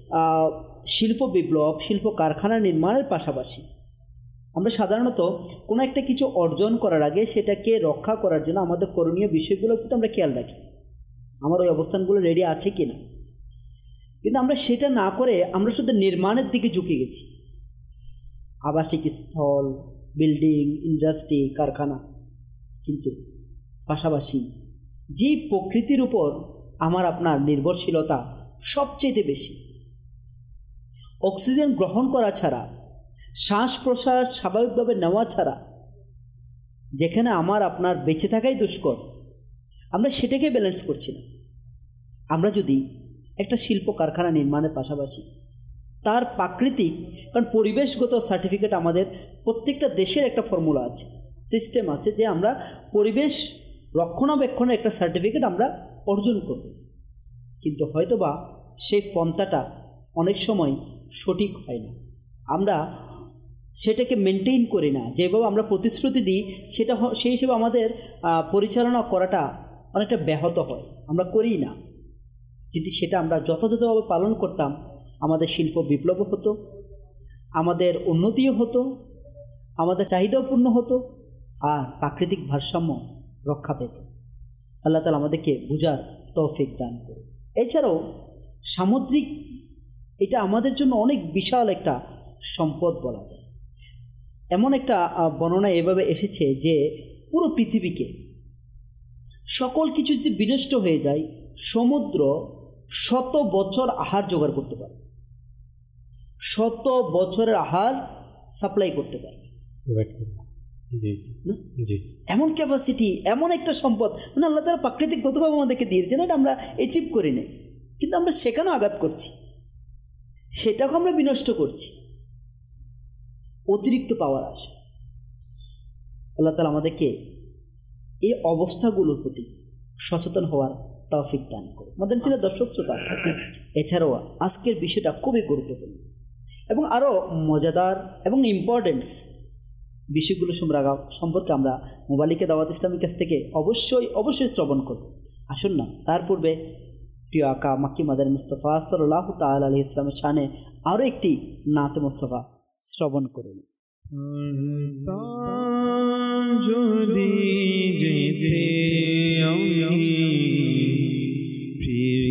শিল্প বিপ্লব, শিল্প কারখানা নির্মাণের পাশাপাশি আমরা সাধারণত কোনো একটা কিছু অর্জন করার আগে সেটাকে রক্ষা করার জন্য আমাদের করণীয় বিষয়গুলোর প্রতি আমরা খেয়াল রাখি, আমার ওই অবস্থানগুলো রেডি আছে কি না। কিন্তু আমরা সেটা না করে আমরা শুধু নির্মাণের দিকে ঝুঁকে গেছি, আবাসিক স্থল, বিল্ডিং, ইন্ডাস্ট্রি, কারখানা। কিন্তু পাশাপাশি যে প্রকৃতির উপর আমার আপনার নির্ভরশীলতা সবচেয়ে বেশি, অক্সিজেন গ্রহণ করা ছাড়া, শ্বাস প্রশ্বাস স্বাভাবিকভাবে নেওয়া ছাড়া যেখানে আমার আপনার বেঁচে থাকাই দুষ্কর, আমরা সেটাকে ব্যালেন্স করছি না। আমরা যদি একটা শিল্প কারখানা নির্মাণের পাশাপাশি তার প্রাকৃতিক, কারণ পরিবেশগত সার্টিফিকেট আমাদের প্রত্যেকটা দেশের একটা ফর্মুলা আছে, সিস্টেম আছে, যে আমরা পরিবেশ রক্ষণাবেক্ষণের একটা সার্টিফিকেট আমরা অর্জন করব। কিন্তু হয়তোবা সেই পন্থাটা অনেক সময় সঠিক হয় না, আমরা সেটাকে মেনটেন করি না, যেভাবে আমরা প্রতিশ্রুতি দিই সেটা সেই হিসেবে আমাদের পরিচালনা করাটা অনেকটা ব্যাহত হয়, আমরা করি না। যদি সেটা আমরা যথাযথভাবে পালন করতাম, আমাদের শিল্প বিপ্লবও হতো, আমাদের উন্নতিও হতো, আমাদের চাহিদাও পূর্ণ হতো, আর প্রাকৃতিক ভারসাম্য রক্ষা পেত। আল্লাহ তাআলা আমাদেরকে বুঝার তৌফিক দান করে। এছাড়াও সামুদ্রিক, এটা আমাদের জন্য অনেক বিশাল একটা সম্পদ বলা যায়। এমন একটা বর্ণনা এভাবে এসেছে যে পুরো পৃথিবীকে সকল কিছু যদি বিনষ্ট হয়ে যায়, সমুদ্র 100 বছর আহার জোগাড় করতে পারে, 100 বছরের আহার সাপ্লাই করতে পারে। এমন ক্যাপাসিটি, এমন একটা সম্পদ, মানে আল্লাহ তাআলা প্রাকৃতিকগতভাবে আমাদেরকে দিয়েছেন, এটা আমরা অ্যাচিভ করি নাই, কিন্তু আমরা সেখানেও আঘাত করছি, সেটাকে আমরা বিনষ্ট করছি অতিরিক্ত পাওয়ার আসে। আল্লাহ তাআলা আমাদেরকে এই অবস্থাগুলোর প্রতি সচেতন হওয়ার তৌফিক দান করে। মাদানী চ্যানেলের দর্শক শ্রোতা, এছাড়াও আজকের বিষয়টা খুবই গুরুত্বপূর্ণ এবং আরও মজাদার এবং ইম্পর্টেন্স বিষয়গুলো সম্পর্কে আমরা মোবাল্লিকে দাওয়াত ইসলামীর কাছ থেকে অবশ্যই শ্রবণ করব। আসুন না, তার পূর্বে প্রিয় আকা মাক্কি মাদানী মুস্তাফা সাল্লাল্লাহু তাআলা আলাইহি ইসলামের শানে আরও একটি নাতে মুস্তাফা শ্রবণ করুন। যদি যেতে আমি ফিরে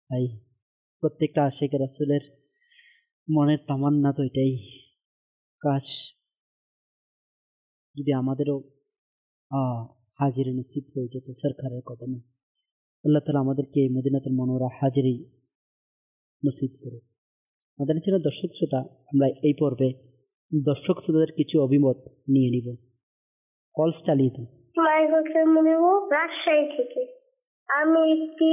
তাই প্রত্যেকটা আশিকের রাসূলের মনের তামান্না তো এটাই, কাশ যদি আমাদেরও হাজিরি নসিব হয়ে যেত সরকারের কদমে। আল্লাহ তাআলা আমাদেরকে মদিনাতুল মুনাওয়ারা হাজিরি নসিব করে। আমাদের ছিল দর্শক শ্রোতা, আমরা এই পর্বে দর্শক শ্রোতাদের কিছু অভিমত নিয়ে নিব। কলস চালিয়ে দিন। রাজশাহী থেকে আমি একটি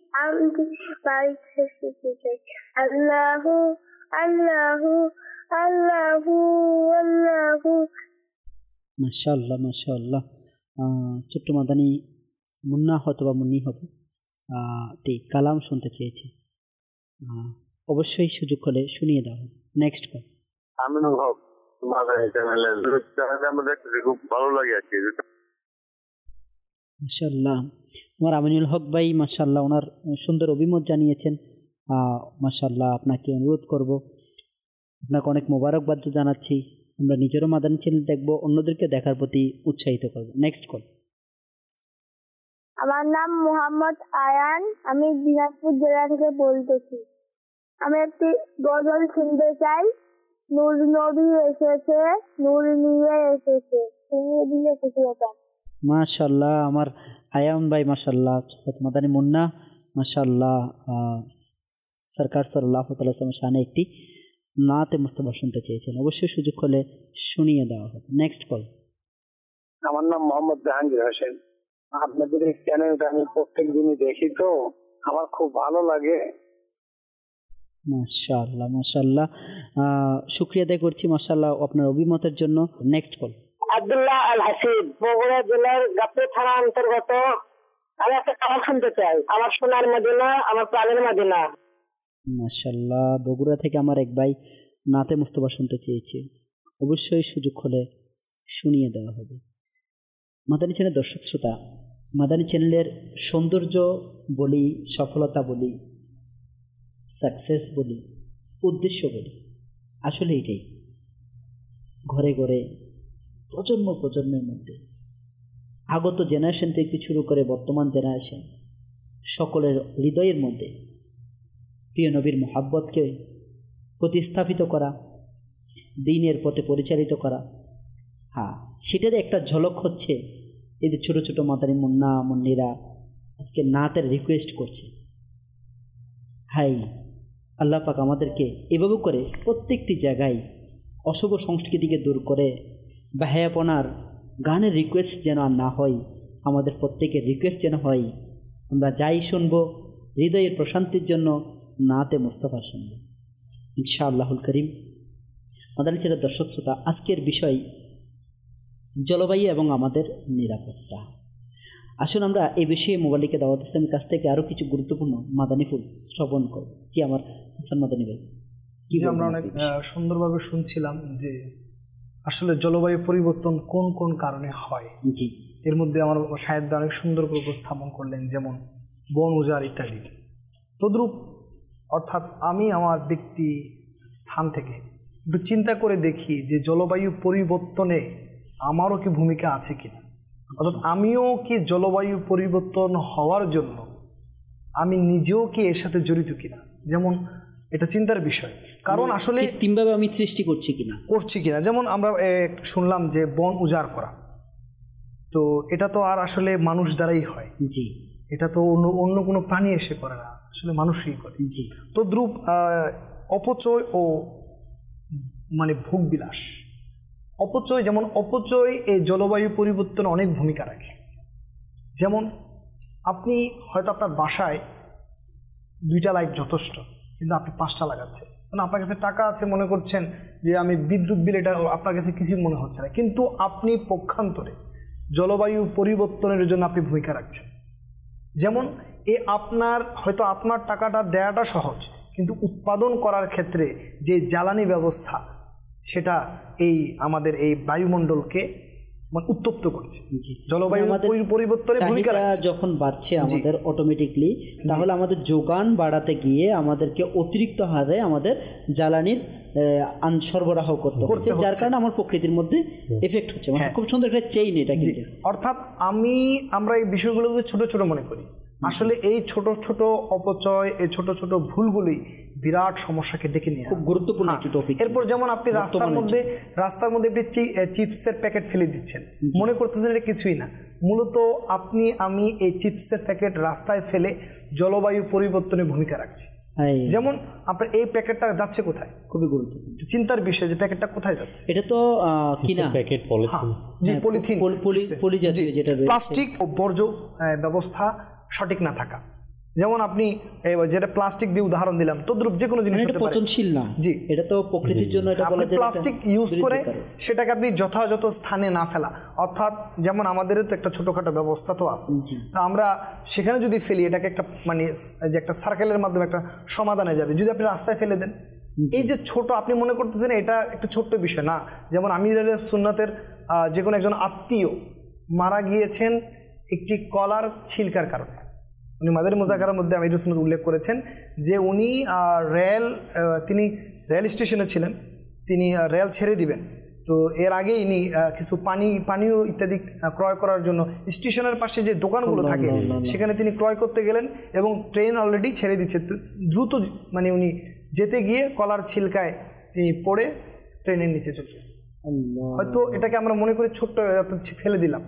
আল্লাহু আল্লাহু আল্লাহু আল্লাহু। মাশাআল্লাহ মাশাআল্লাহ। ছোট্ট মাদানী মুন্না অথবা মুন্নি হবে ঠিক কালাম শুনতে চেয়েছে, অবশ্যই সুযোগ হলে শুনিয়ে দাও। Next call. আমিনুল হক, মাদানী চ্যানেলে আমাদের খুব ভালো লাগে আর কি। মাশাআল্লাহ, আমার আমিনুল হক ভাই মাশাআল্লাহ ওনার সুন্দর অভিমত জানিয়েছেন। মাশাআল্লাহ, আপনাকে অনুরোধ করব, আপনাকে অনেক মোবারকবাদ জানাচ্ছি। আমরা নিজেরও মাদানী চ্যানেল দেখব, অন্যদেরকে দেখার প্রতি উৎসাহিত করব। Next call. আমার নাম মোহাম্মদ আয়ান, আমি দিনাজপুর জেলা থেকে বলতেছি। আমি একটি গজল শুনতে চাই। নূর নবী এসেছে, নূর নিয়ে এসেছে, শুনিয়ে দিলে খুশি হতাম। মাশাআল্লাহ, আমার আয়ান ভাই মাশাআল্লাহ, মাদানী মুন্না মাশাআল্লাহ সরকার সাল্লাল্লাহু আলাইহি ওয়াসাল্লামের শানে একটি নাতে মুস্তাফা শুনতে চেয়েছেন, অবশ্যই সুযোগ হলে শুনিয়ে দেওয়া হবে। Next call. আমার নাম মোহাম্মদ জাহাঙ্গীর হোসেন। আপনাদের এই চ্যানেলটা আমি প্রত্যেক দিনই দেখি, তো আমার খুব ভালো লাগে। মাশাআল্লাহ মাশাআল্লাহ, শুকরিয়া আদায় করছি মাশাআল্লাহ আপনার অভিমতের জন্য। Next call. আব্দুল্লাহ আল হাসিব, বগুড়া জেলার গাবতলী থানা অন্তর্গত। আমি একটা কালাম শুনতে চাই, আমার সোনার মদিনা, আমার প্রাণের মদিনা। মাশাআল্লাহ, বগুড়া থেকে আমার এক ভাই নাতে মুস্তাফা শুনতে চেয়েছে, অবশ্যই সুযোগ হলে শুনিয়ে দেওয়া হবে। মাদানী চ্যানেল দর্শক শ্রোতা, মাদানী চ্যানেলের সৌন্দর্য বলি, সফলতা বলি, সাকসেস বলি, উদ্দেশ্য বলি, আসলে এটাই। ঘরে ঘরে প্রজন্মের মধ্যে আগত জেনারেশন থেকে শুরু করে বর্তমান জেনারেশন সকলের হৃদয়ের মধ্যে প্রিয় নবীর মোহাব্বতকে প্রতিস্থাপিত করা, দ্বীনের পথে পরিচালিত করা। সেটার একটা ঝলক হচ্ছে এই যে ছোটো ছোটো মাদানী মুন্না মুন্নিরা আজকে নাতের রিকোয়েস্ট করছে। আল্লাহ পাক আমাদেরকে এভাবে করে প্রত্যেকটি জায়গায় অশুভ সংস্কৃতিকে দূর করে বাহায়াপনার গানের রিকোয়েস্ট যেন আর না হয়, আমাদের প্রত্যেকের রিকোয়েস্ট যেন হয় আমরা যাই শুনব হৃদয়ের প্রশান্তির জন্য নাতে মুস্তাফা শুনব ইনশাআল্লাহুল করিম। মাদানী চ্যানেলের দর্শক শ্রোতা, আজকের বিষয় জলবায়ু এবং আমাদের নিরাপত্তা। আসুন আমরা এই বিষয়ে মোবাইলকে দাওয়াত ইসলামের কাছ থেকে আরও কিছু গুরুত্বপূর্ণ মাদানী ফুল শ্রবণ করব। কি আমার হাসান মাদানী ভাই, কি আমরা অনেক সুন্দরভাবে শুনছিলাম যে আসলে জলবায়ু পরিবর্তন কোন কোন কারণে হয়। জি, এর মধ্যে আমার সাহেব অনেক সুন্দর করে উপস্থাপন করলেন, যেমন বন উজাড় ইত্যাদি। তদ্রূপ অর্থাৎ আমি আমার ব্যক্তি স্থান থেকে একটু চিন্তা করে দেখি যে জলবায়ু পরিবর্তনে আমারও কি ভূমিকা আছে কিনা, অর্থাৎ আমিও কি জলবায়ু পরিবর্তন হওয়ার জন্য আমি নিজেও কি এর সাথে জড়িত কিনা। যেমন এটা চিন্তার বিষয়, কারণ আসলে তিনভাবে আমি সৃষ্টি করছি কিনা। যেমন আমরা শুনলাম যে বন উজাড় করা, তো এটা তো আর আসলে মানুষ দ্বারাই হয়। জি, এটা তো অন্য কোনো প্রাণী এসে করে না, আসলে মানুষই করে। জি, তো দ্রুপ অপচয় ও মানে ভোগ বিলাস, অপচয়, যেমন অপচয় এই জলবায়ু পরিবর্তনে অনেক ভূমিকা রাখে। যেমন আপনি হয়তো আপনার বাসায় 2টা লাইট যথেষ্ট, কিন্তু আপনি 5টা লাগাচ্ছেন, কারণ আপনার কাছে টাকা আছে, মনে করছেন যে আমি বিদ্যুৎ বিল, এটা আপনার কাছে কিছুই মনে হচ্ছে না, কিন্তু আপনি পক্ষান্তরে জলবায়ু পরিবর্তনের জন্য আপনি ভূমিকা রাখছেন। যেমন আপনার হয়তো আপনার টাকাটা দেয়াটা সহজ, কিন্তু উৎপাদন করার ক্ষেত্রে যে জ্বালানি ব্যবস্থা সেটা আমাদের এই বায়ুমণ্ডলকে উত্তপ্ত করছে। জলবায়ু পরিবর্তনের ভূমিকা যখন বাড়ছে আমাদের অটোমেটিকলি, তাহলে আমাদের যোগান বাড়াতে গিয়ে আমাদেরকে অতিরিক্ত হারে আমাদের জ্বালানির সরবরাহ করতে হচ্ছে, যার কারণে আমার প্রকৃতির মধ্যে এফেক্ট হচ্ছে। খুব সুন্দর একটা চেইন এটা। অর্থাৎ আমরা এই বিষয়গুলোকে ছোট ছোট মনে করি, আসলে এই ছোট ছোট অপচয়, এই ছোট ছোট ভুলগুলি বিরাট সমস্যাকে ডেকে নিয়ে খুব গুরুত্বপূর্ণ একটি টপিক। এরপর যেমন আপনি রাস্তার মধ্যে আপনি চিপসের প্যাকেট ফেলে দিচ্ছেন, মনে করতেছেন এটা কিছুই না, মূলত আপনি আমি এই চিপসের প্যাকেট রাস্তায় ফেলে জলবায়ু পরিবর্তনে ভূমিকা রাখছি। যেমন আপনার এই প্যাকেটটা যাচ্ছে কোথায়, খুবই গুরুত্বপূর্ণ চিন্তার বিষয় যে প্যাকেটটা কোথায় যাচ্ছে। এটা তো কিনা প্যাকেট পলিথিন, জি পলিথিন, যেটা প্লাস্টিক ও বর্জ্য ব্যবস্থা সঠিক না থাকা। যেমন আপনি যেটা প্লাস্টিক দিয়ে উদাহরণ দিলাম, তদ্রুপ যে কোনো জিনিস হতে পারে, পচনশীল না। জি, এটা তো প্রকৃতির জন্য এটা বলা যায় প্লাস্টিক ইউজ করে সেটাকে আপনি যথাযথ স্থানে না ফেলা, অর্থাৎ যেমন আমাদেরও তো একটা ছোটখাটো ব্যবস্থা তো আছে, আমরা সেখানে যদি ফেলি এটাকে একটা মানে যে একটা সার্কেলের মাধ্যমে একটা সমাধানে যাবে। যদি আপনি রাস্তায় ফেলে দেন, এই যে ছোট আপনি মনে করতেছেন এটা একটা ছোট্ট বিষয় না। যেমন আমির সুন্নাতের যে কোনো একজন আত্মীয় মারা গিয়েছেন একটি কলার ছিলকার কারণে। উনি মাদারী মুযাকারার মধ্যে আমির সুন্নাত উল্লেখ করেছেন যে উনি তিনি রেল স্টেশনে ছিলেন, তিনি রেল ছেড়ে দিবেন, তো এর আগে ইনি কিছু পানীয় ইত্যাদি ক্রয় করার জন্য স্টেশনের পাশে যে দোকানগুলো থাকে সেখানে তিনি ক্রয় করতে গেলেন এবং ট্রেন অলরেডি ছেড়ে দিচ্ছে, দ্রুত মানে উনি যেতে গিয়ে কলার ছিলকায় তিনি পড়ে ট্রেনের নিচে চলে গেছে। হয়তো এটাকে আমরা মনে করি ছোট্ট ফেলে দিলাম,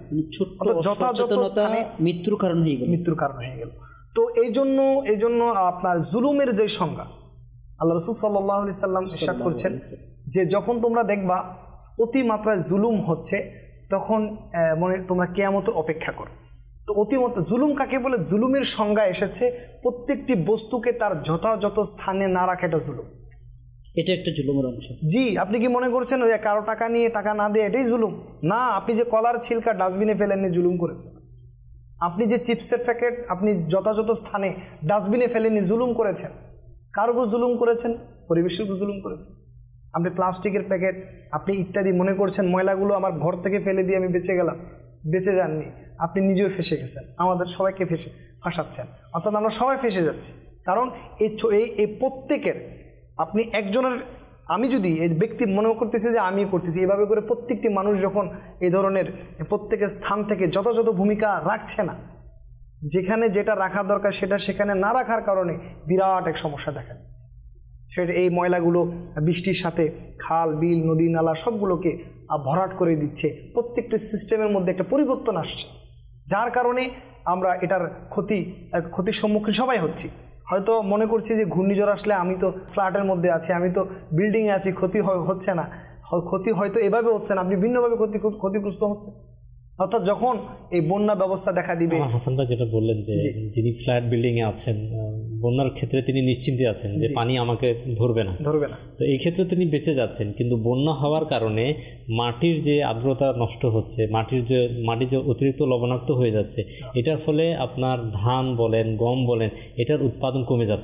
যথাযথ স্থানে মৃত্যুর কারণ হয়ে গেল। তো এই জন্য আপনার জুলুমের যে সংজ্ঞা আল্লাহ রাসূল সাল্লাল্লাহু আলাইহি সাল্লাম ইরশাদ করছেন যে যখন তোমরা দেখবা অতিমাত্রায় জুলুম হচ্ছে তখন তোমরা কিয়ামতের অপেক্ষা করো। তো অতিমাত্রা জুলুম কাকে বলে? জুলুমের সংজ্ঞা এসেছে প্রত্যেকটি বস্তুকে তার যথাযথ স্থানে না রাখা, এটা জুলুম, এটা একটা জুলুমের অংশ। জি, আপনি কি মনে করছেন ওই কারো টাকা নিয়ে টাকা না দিয়ে এটাই জুলুম? না, আপনি যে কলার ছিলকা ডাস্টবিনে ফেলেননি জুলুম করেছেন। আপনি যে চিপসের প্যাকেট আপনি যথাযথ স্থানে ডাস্টবিনে ফেলেননি জুলুম করেছেন। কার উপর জুলুম করেছেন? পরিবেশের উপর জুলুম করেছেন। আপনি প্লাস্টিকের প্যাকেট আপনি ইত্যাদি মনে করছেন ময়লাগুলো আমার ঘর থেকে ফেলে দিয়ে আমি বেঁচে গেলাম, বেঁচে যাননি, আপনি নিজেও ফেসে গেছেন, আমাদের সবাইকে ফাঁসাচ্ছেন, অর্থাৎ আমরা সবাই ফেসে যাচ্ছি। কারণ এই প্রত্যেকের আপনি একজনের, আমি যদি এই ব্যক্তি মনে করতেছি যে আমি করতেছি, এভাবে করে প্রত্যেকটি মানুষ যখন এই ধরনের প্রত্যেকের স্থান থেকে যথাযথ ভূমিকা রাখছে না, যেখানে যেটা রাখা দরকার সেটা সেখানে না রাখার কারণে বিরাট এক সমস্যা দেখা দিচ্ছে। সেটা এই ময়লাগুলো বৃষ্টির সাথে খাল বিল নদী নালা সবগুলোকে ভরাট করে দিচ্ছে, প্রত্যেকটি সিস্টেমের মধ্যে একটা পরিবর্তন আসছে, যার কারণে আমরা এটার ক্ষতির সম্মুখীন সবাই হচ্ছি। হয়তো মনে করছি যে ঘূর্ণিঝড় আসলে আমি তো ফ্ল্যাটের মধ্যে আছি, আমি তো বিল্ডিংয়ে আছি, ক্ষতি হচ্ছে না, ক্ষতি হয়তো এভাবে হচ্ছে না, আপনি ভিন্নভাবে ক্ষতিগ্রস্ত হচ্ছে। অর্থাৎ যখন এই বন্যা ব্যবস্থা দেখা দিবে, হাসান ভাই যেটা বললেন যে যিনি ফ্ল্যাট বিল্ডিং এ আছেন বন্যার ক্ষেত্রে তিনি নিশ্চিন্তে আছেন যে পানি আমাকে ধরবে না, তো এই ক্ষেত্রে তিনি বেঁচে যাচ্ছেন। কিন্তু বন্যা হওয়ার কারণে মাটির যে আর্দ্রতা নষ্ট হচ্ছে, মাটি যে অতিরিক্ত লবণাক্ত হয়ে যাচ্ছে, এটার ফলে আপনার ধান বলেন গম বলেন এটার উৎপাদন কমে যাচ্ছে।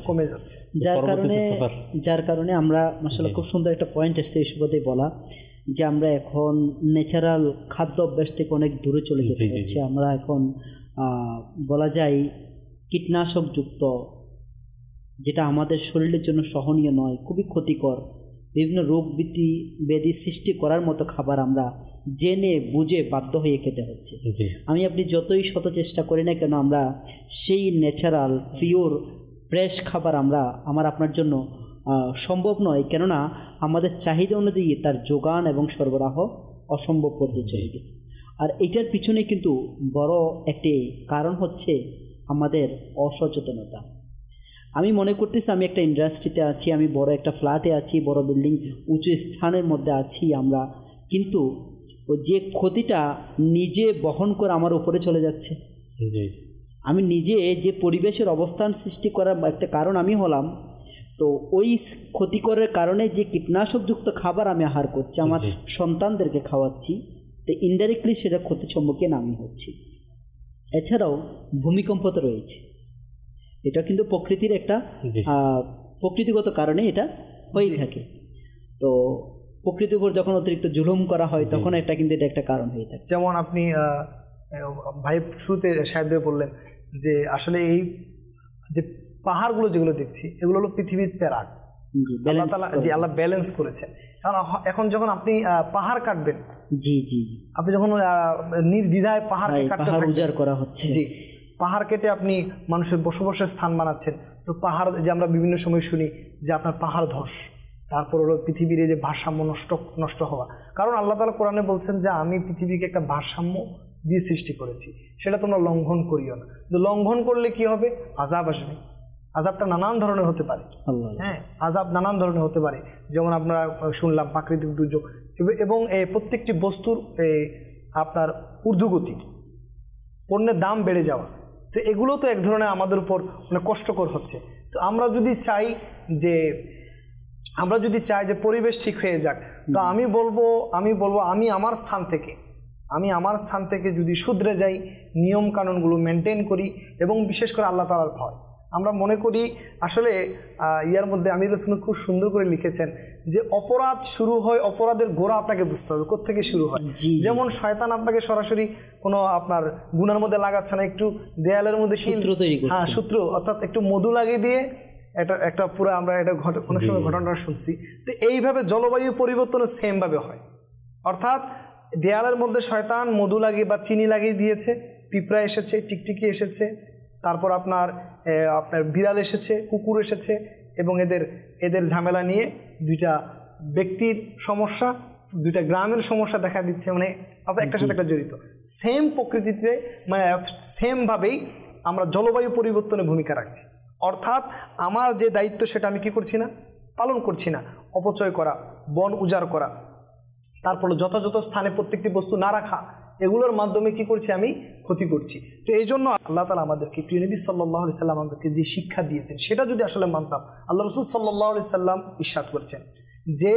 যার কারণে আমরা মাশাআল্লাহ খুব সুন্দর একটা পয়েন্ট এসেছে এই সুবাদে বলা যে আমরা এখন ন্যাচারাল খাদ্য অভ্যাস থেকে অনেক দূরে চলে যেতে হচ্ছে। আমরা এখন বলা যায় কীটনাশকযুক্ত, যেটা আমাদের শরীরের জন্য সহনীয় নয়, খুবই ক্ষতিকর, বিভিন্ন রোগ ব্যাধি সৃষ্টি করার মতো খাবার আমরা জেনে বুঝে বাধ্য হয়ে খেতে হচ্ছে। আমি আপনি যতই শত চেষ্টা করি না কেন আমরা সেই ন্যাচারাল পিওর ফ্রেশ খাবার আমার আপনার জন্য সম্ভব নয়, কেননা আমাদের চাহিদা অনুযায়ী তার যোগান এবং সরবরাহ অসম্ভব পদ্ধতি চলে গেছে। আর এটার পিছনে কিন্তু বড় একটি কারণ হচ্ছে আমাদের অসচেতনতা। আমি মনে করতেছি আমি একটা ইন্ডাস্ট্রিতে আছি, আমি বড় একটা ফ্ল্যাটে আছি, বড় বিল্ডিং উঁচু স্থানের মধ্যে আছি আমরা, কিন্তু যে ক্ষতিটা নিজে বহন করে আমার উপরে চলে যাচ্ছে। আমি নিজে যে পরিবেশের অবস্থান সৃষ্টি করার একটা কারণ আমি হলাম, তো ওই ক্ষতিকরের কারণে যে কীটনাশকযুক্ত খাবার আমি আহার করছি, আমার সন্তানদেরকে খাওয়াচ্ছি, তো ইনডাইরেক্টলি সেটা ক্ষতির সম্মুখীন আমি হচ্ছি। এছাড়াও ভূমিকম্প তো রয়েছে, এটা কিন্তু প্রকৃতির একটা প্রকৃতিগত কারণে এটা হয়ে থাকে। তো প্রকৃতির উপর যখন অতিরিক্ত জুলুম করা হয় তখন এটা কিন্তু এটা একটা কারণ হয়ে থাকে। যেমন আপনি ভাই শুরুতে সাহেব বললেন যে আসলে এই যে পাহাড়গুলো যেগুলো দেখছি এগুলো হলো পৃথিবীর প্যারাক, আল্লাহ ব্যালেন্স করেছেন। কারণ এখন যখন আপনি পাহাড় কাটবেন, আপনি যখন নির্দ্বিধায় পাহাড় উজাড় করা হচ্ছে, পাহাড় কেটে আপনি মানুষের বসবাসের স্থান বানাচ্ছেন। তো পাহাড় যে আমরা বিভিন্ন সময় শুনি যে আপনার পাহাড় ধস, তারপর হলো পৃথিবীর এই যে ভারসাম্য নষ্ট হওয়া। কারণ আল্লাহ তাআলা কোরআনে বলছেন যে আমি পৃথিবীকে একটা ভারসাম্য দিয়ে সৃষ্টি করেছি, সেটা তোমরা লঙ্ঘন করিও না। তো লঙ্ঘন করলে কি হবে? আযাব আসবে। আযাবটা নানান ধরনের হতে পারে। হ্যাঁ, আযাব নানান ধরনের হতে পারে, যেমন আমরা শুনলাম প্রাকৃতিক দুর্যোগ এবং প্রত্যেকটি বস্তুর আপনার ঊর্ধ্বগতি, পণ্যের দাম বেড়ে যাওয়া। তো এগুলো তো এক ধরনের আমাদের উপর মানে কষ্টকর হচ্ছে। তো আমরা যদি চাই যে পরিবেশ ঠিক হয়ে যাক, তো আমি বলবো আমি আমার স্থান থেকে যদি শুধরে যাই, নিয়ম কানুনগুলো মেনটেন করি এবং বিশেষ করে আল্লাহ তাআলার ভয়। আমরা মনে করি আসলে ইয়ার মধ্যে আমির রাসূল খুব সুন্দর করে লিখেছেন যে অপরাধ শুরু হয়, অপরাধের গোড়া আপনাকে বুঝতে হবে কোত্থেকে শুরু হয়। যেমন শয়তান আপনাকে সরাসরি কোনো আপনার গুনার মধ্যে লাগাচ্ছে না, একটু দেয়ালের মধ্যে সূত্র অর্থাৎ একটু মধু লাগিয়ে দিয়ে একটা পুরো আমরা এটা কোনো সময় ঘটনাটা শুনছি। তো এইভাবে জলবায়ু পরিবর্তনও সেম ভাবে হয়, অর্থাৎ দেয়ালের মধ্যে শয়তান মধু লাগিয়ে বা চিনি লাগিয়ে দিয়েছে, পিঁপড়া এসেছে, টিকটিকি এসেছে, তারপর আপনার বিড়াল এসেছে, কুকুর এসেছে এবং এদের ঝামেলা নিয়ে দুইটা ব্যক্তির সমস্যা, দুইটা গ্রামের সমস্যা দেখা দিচ্ছে, মানে আপনার একটার সাথে একটা জড়িত। সেম প্রকৃতিতে মানে সেম ভাবেই আমরা জলবায়ু পরিবর্তনে ভূমিকা রাখছি। অর্থাৎ আমার যে দায়িত্ব সেটা আমি কি করছি না, পালন করছি না। অপচয় করা, বন উজাড় করা, তারপর যথাযথ স্থানে প্রত্যেকটি বস্তু না রাখা, এগুলোর মাধ্যমে কি করছি, আমি ক্ষতি করছি। তো এই জন্য আল্লাহ তাআলা আমাদেরকে, প্রিয় নবী সাল্লাল্লাহু আলাইহি সাল্লাম আমাদেরকে যে শিক্ষা দিয়েছেন সেটা যদি আসলে মানতাম, আল্লাহ রাসূল সাল্লাল্লাহু আলাইহি সাল্লাম ইরশাদ করেছেন যে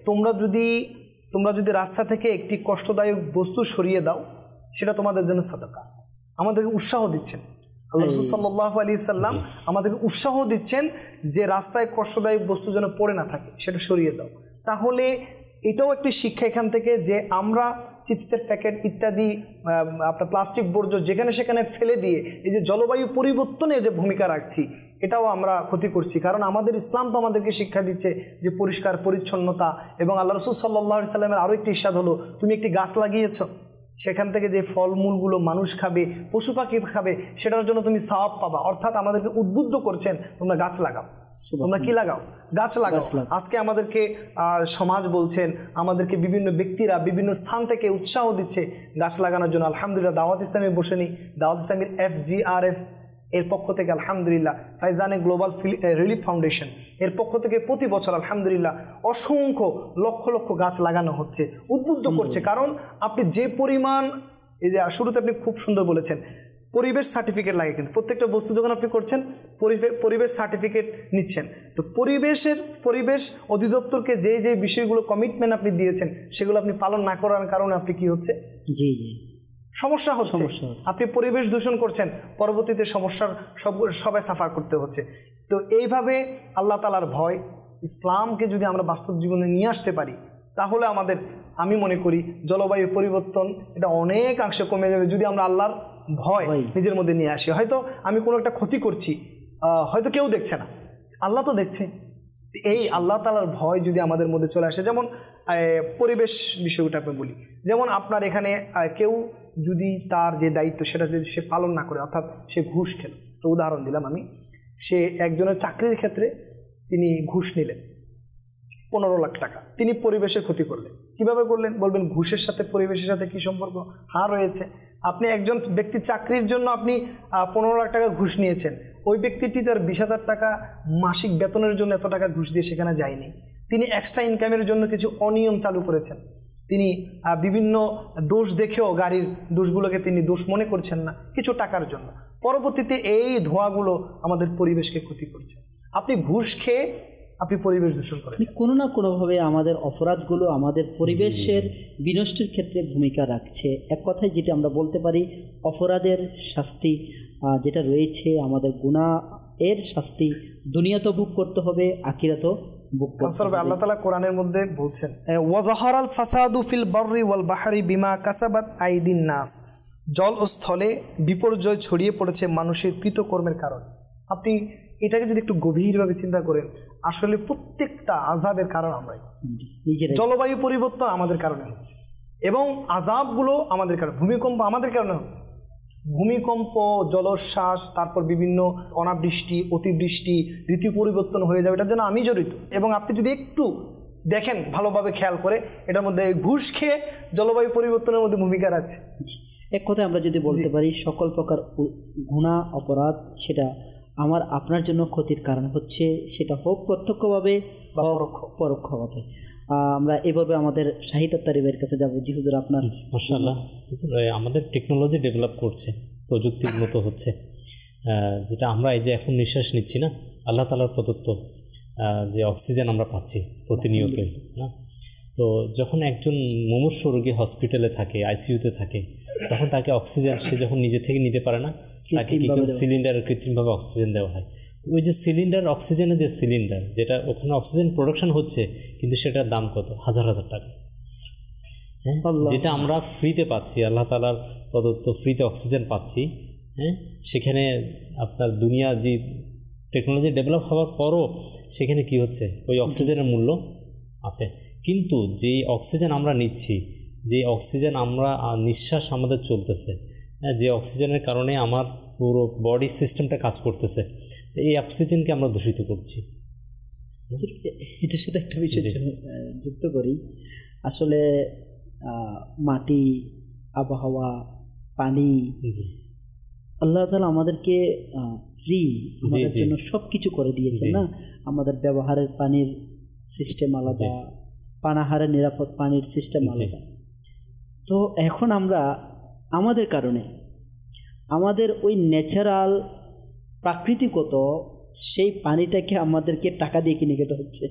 তোমরা যদি রাস্তা থেকে একটি কষ্টদায়ক বস্তু সরিয়ে দাও, সেটা তোমাদের জন্য সাদাকা। আমাদেরকে উৎসাহ দিচ্ছেন আল্লাহ রাসূল সাল্লাল্লাহু আলাইহি সাল্লাম, আমাদেরকে উৎসাহ দিচ্ছেন যে রাস্তায় কষ্টদায়ক বস্তু যেন পড়ে না থাকে, সেটা সরিয়ে দাও। তাহলে এটাও একটি শিক্ষা এখান থেকে যে আমরা চিপসের প্যাকেট ইত্যাদি আপনার প্লাস্টিক বর্জ্য যেখানে সেখানে ফেলে দিয়ে এই যে জলবায়ু পরিবর্তনে যে ভূমিকা রাখছি, এটাও আমরা ক্ষতি করছি। কারণ আমাদের ইসলাম তো আমাদেরকে শিক্ষা দিচ্ছে যে পরিষ্কার পরিচ্ছন্নতা, এবং আল্লাহ রাসূল সাল্লাল্লাহু আলাইহি সাল্লামের আরও একটি ইরশাদ হলো, তুমি একটি গাছ লাগিয়েছো, সেখান থেকে যে ফলমূলগুলো মানুষ খাবে, পশু পাখি খাবে, সেটার জন্য তুমি সওয়াব পাবা। অর্থাৎ আমাদেরকে উদ্বুদ্ধ করছেন তোমরা গাছ লাগাও, তোমরা কি লাগাও, গাছ লাগাও। আজকে আমাদেরকে সমাজ বলছেন, আমাদেরকে বিভিন্ন ব্যক্তিরা বিভিন্ন স্থান থেকে উৎসাহ দিচ্ছে গাছ লাগানোর জন্য। আলহামদুলিল্লাহ দাওয়াত ইসলামী বসেনি, দাওয়াত ইসলামীর FGRF এর পক্ষ থেকে আলহামদুলিল্লাহ, ফাইজানে গ্লোবাল রিলিফ ফাউন্ডেশন এর পক্ষ থেকে প্রতি বছর আলহামদুলিল্লাহ অসংখ্য লক্ষ লক্ষ গাছ লাগানো হচ্ছে, উদ্বুদ্ধ করছে। কারণ আপনি যে পরিমাণ, এই যে শুরুতে আপনি খুব সুন্দর বলেছেন, পরিবেশ সার্টিফিকেট লাগে, কিন্তু প্রত্যেকটা বস্তু যখন আপনি করছেন পরিবেশ সার্টিফিকেট নিচ্ছেন। তো পরিবেশ অধিদপ্তরকে যে বিষয়গুলো কমিটমেন্ট আপনি দিয়েছেন সেগুলো আপনি পালন না করার কারণে আপনি কি হচ্ছে, সমস্যা হচ্ছে। আপনি পরিবেশ দূষণ করছেন, পরবর্তীতে সমস্যার সবাই সাফার করতে হচ্ছে। তো এইভাবে আল্লাহ তাআলার ভয়, ইসলামকে যদি আমরা বাস্তব জীবনে নিয়ে আসতে পারি, তাহলে আমি মনে করি জলবায়ু পরিবর্তন এটা অনেকাংশে কমে যাবে যদি আমরা আল্লাহর ভয় নিজের মধ্যে নিয়ে আসি। হয়তো আমি কোনো একটা ক্ষতি করছি, হয়তো কেউ দেখছে না, আল্লাহ তো দেখছে। এই আল্লাহ তাআলার ভয় যদি আমাদের মধ্যে চলে আসে, যেমন পরিবেশ বিষয়টা আমি বলি, যেমন আপনার এখানে কেউ যদি তার যে দায়িত্ব সেটা যদি সে পালন না করে, অর্থাৎ সে ঘুষ খেল, তো উদাহরণ দিলাম আমি, সে একজনের চাকরির ক্ষেত্রে তিনি ঘুষ নিলেন 15 লাখ টাকা, তিনি পরিবেশের ক্ষতি করলেন। কিভাবে করলেন বলবেন, ঘুষের সাথে পরিবেশের সাথে কি সম্পর্ক? হ্যাঁ রয়েছে। আপনি একজন ব্যক্তি চাকরির জন্য আপনি 15 লাখ টাকা ঘুষ নিয়েছেন, ওই ব্যক্তিটি তার 20,000 টাকা মাসিক বেতনের জন্য এত টাকা ঘুষ দিয়ে সেখানে যায়নি। তিনি এক্সট্রা ইনকামের জন্য কিছু অনিয়ম চালু করেছেন, তিনি বিভিন্ন দোষ দেখেও গাড়ির দোষগুলোকে তিনি দোষ মনে করছেন না কিছু টাকার জন্য। পরবর্তীতে এই ধোঁয়াগুলো আমাদের পরিবেশকে ক্ষতি করছে। আপনি ঘুষ খেয়ে আপনি পরিবেশ দূষণ করেছেন। কোনো না কোনোভাবে আমাদের অপরাধগুলো আমাদের পরিবেশের বিনষ্টের ক্ষেত্রে ভূমিকা রাখছে। এক কথায় যেটা আমরা বলতে পারি, অপরাধের শাস্তি যেটা রয়েছে, আমাদের গুনাহ এর শাস্তি দুনিয়াতেও ভোগ করতে হবে, আখিরাতেও ভোগ করতে হবে। আল্লাহ তাআলা কোরআনের মধ্যে বলছেন, ওয়াজাহারাল ফাসাদু ফিল বাররি ওয়াল বাহরি বিমা কাসাবাত আইদিন নাস, জল ও স্থলে বিপর্যয় ছড়িয়ে পড়েছে মানুষের কৃতকর্মের কারণে। আপনি এটাকে যদি একটু গভীরভাবে চিন্তা করেন, আসলে প্রত্যেকটা আযাবের কারণ আমরাই। জলবায়ু পরিবর্তন আমাদের কারণে হচ্ছে এবং আযাবগুলো আমাদের কারণে, ভূমিকম্প আমাদের কারণে হচ্ছে। ভূমিকম্প, জলোচ্ছ্বাস, তারপর বিভিন্ন অনাবৃষ্টি, অতিবৃষ্টি, ঋতু পরিবর্তন হয়ে যাবে, এটার জন্য আমি জড়িত। এবং আপনি যদি একটু দেখেন ভালোভাবে খেয়াল করে, এটার মধ্যে ঘুষ খেয়ে জলবায়ু পরিবর্তনের মধ্যে ভূমিকা রাখছে। এক কথায় আমরা যদি বলতে পারি সকল প্রকার গুনাহ অপরাধ সেটা আমার আপনার জন্য ক্ষতির কারণ হচ্ছে, সেটা হোক প্রত্যক্ষভাবে বা পরোক্ষভাবে। আমরা এভাবে আমাদের শাহিদ আত্তারিবের কাছে যাবো। জি হুজুর, আপনার। মাশাআল্লাহ, আমাদের টেকনোলজি ডেভেলপ করছে, প্রযুক্তি উন্নত হচ্ছে, যেটা আমরা এই যে এখন নিঃশ্বাস নিচ্ছি না, আল্লাহ তাআলার প্রদত্ত যে অক্সিজেন আমরা পাচ্ছি প্রতিনিয়তই না। তো যখন একজন মুমূর্ষু রোগী হসপিটালে থাকে, আইসিইউতে থাকে, তখন তাকে অক্সিজেন সে যখন নিজে থেকে নিতে পারে না, তাকে কি সিলিন্ডারে কৃত্রিমভাবে অক্সিজেন দেওয়া হয়। ওই যে সিলিন্ডার, অক্সিজেনের যে সিলিন্ডার, যেটা ওখানে অক্সিজেন প্রোডাকশন হচ্ছে, কিন্তু সেটার দাম কত? হাজার হাজার টাকা। হ্যাঁ, যেটা আমরা ফ্রিতে পাচ্ছি, আল্লাহ তাআলার প্রদত্ত ফ্রিতে অক্সিজেন পাচ্ছি। হ্যাঁ, সেখানে আপনার দুনিয়া যে টেকনোলজি ডেভেলপ হওয়ার পরও সেখানে কি হচ্ছে, ওই অক্সিজেনের মূল্য আছে। কিন্তু যে অক্সিজেন আমরা নিচ্ছি, যে অক্সিজেন আমরা নিঃশ্বাস আমাদের চলতেছে, যে অক্সিজেনের কারণে আমার পুরো বডি সিস্টেমটা কাজ করতেছে, এই অক্সিজেনকে আমরা দূষিত করছি। এটার সাথে একটা বিষয় যুক্ত করি। আসলে মাটি, আবহাওয়া, পানি, আল্লাহ তাআলা আমাদেরকে ফ্রি আমাদের জন্য সব কিছু করে দিয়েছে না। আমাদের ব্যবহারের পানির সিস্টেম আলাদা, পানাহারের নিরাপদ পানির সিস্টেম আলাদা। তো এখন আমরা আমাদের কারণে আমাদের ওই ন্যাচারাল প্রাকৃতিকত সেই পানিটাকে আমাদেরকে টাকা দিয়ে কিনে খেতে হচ্ছে।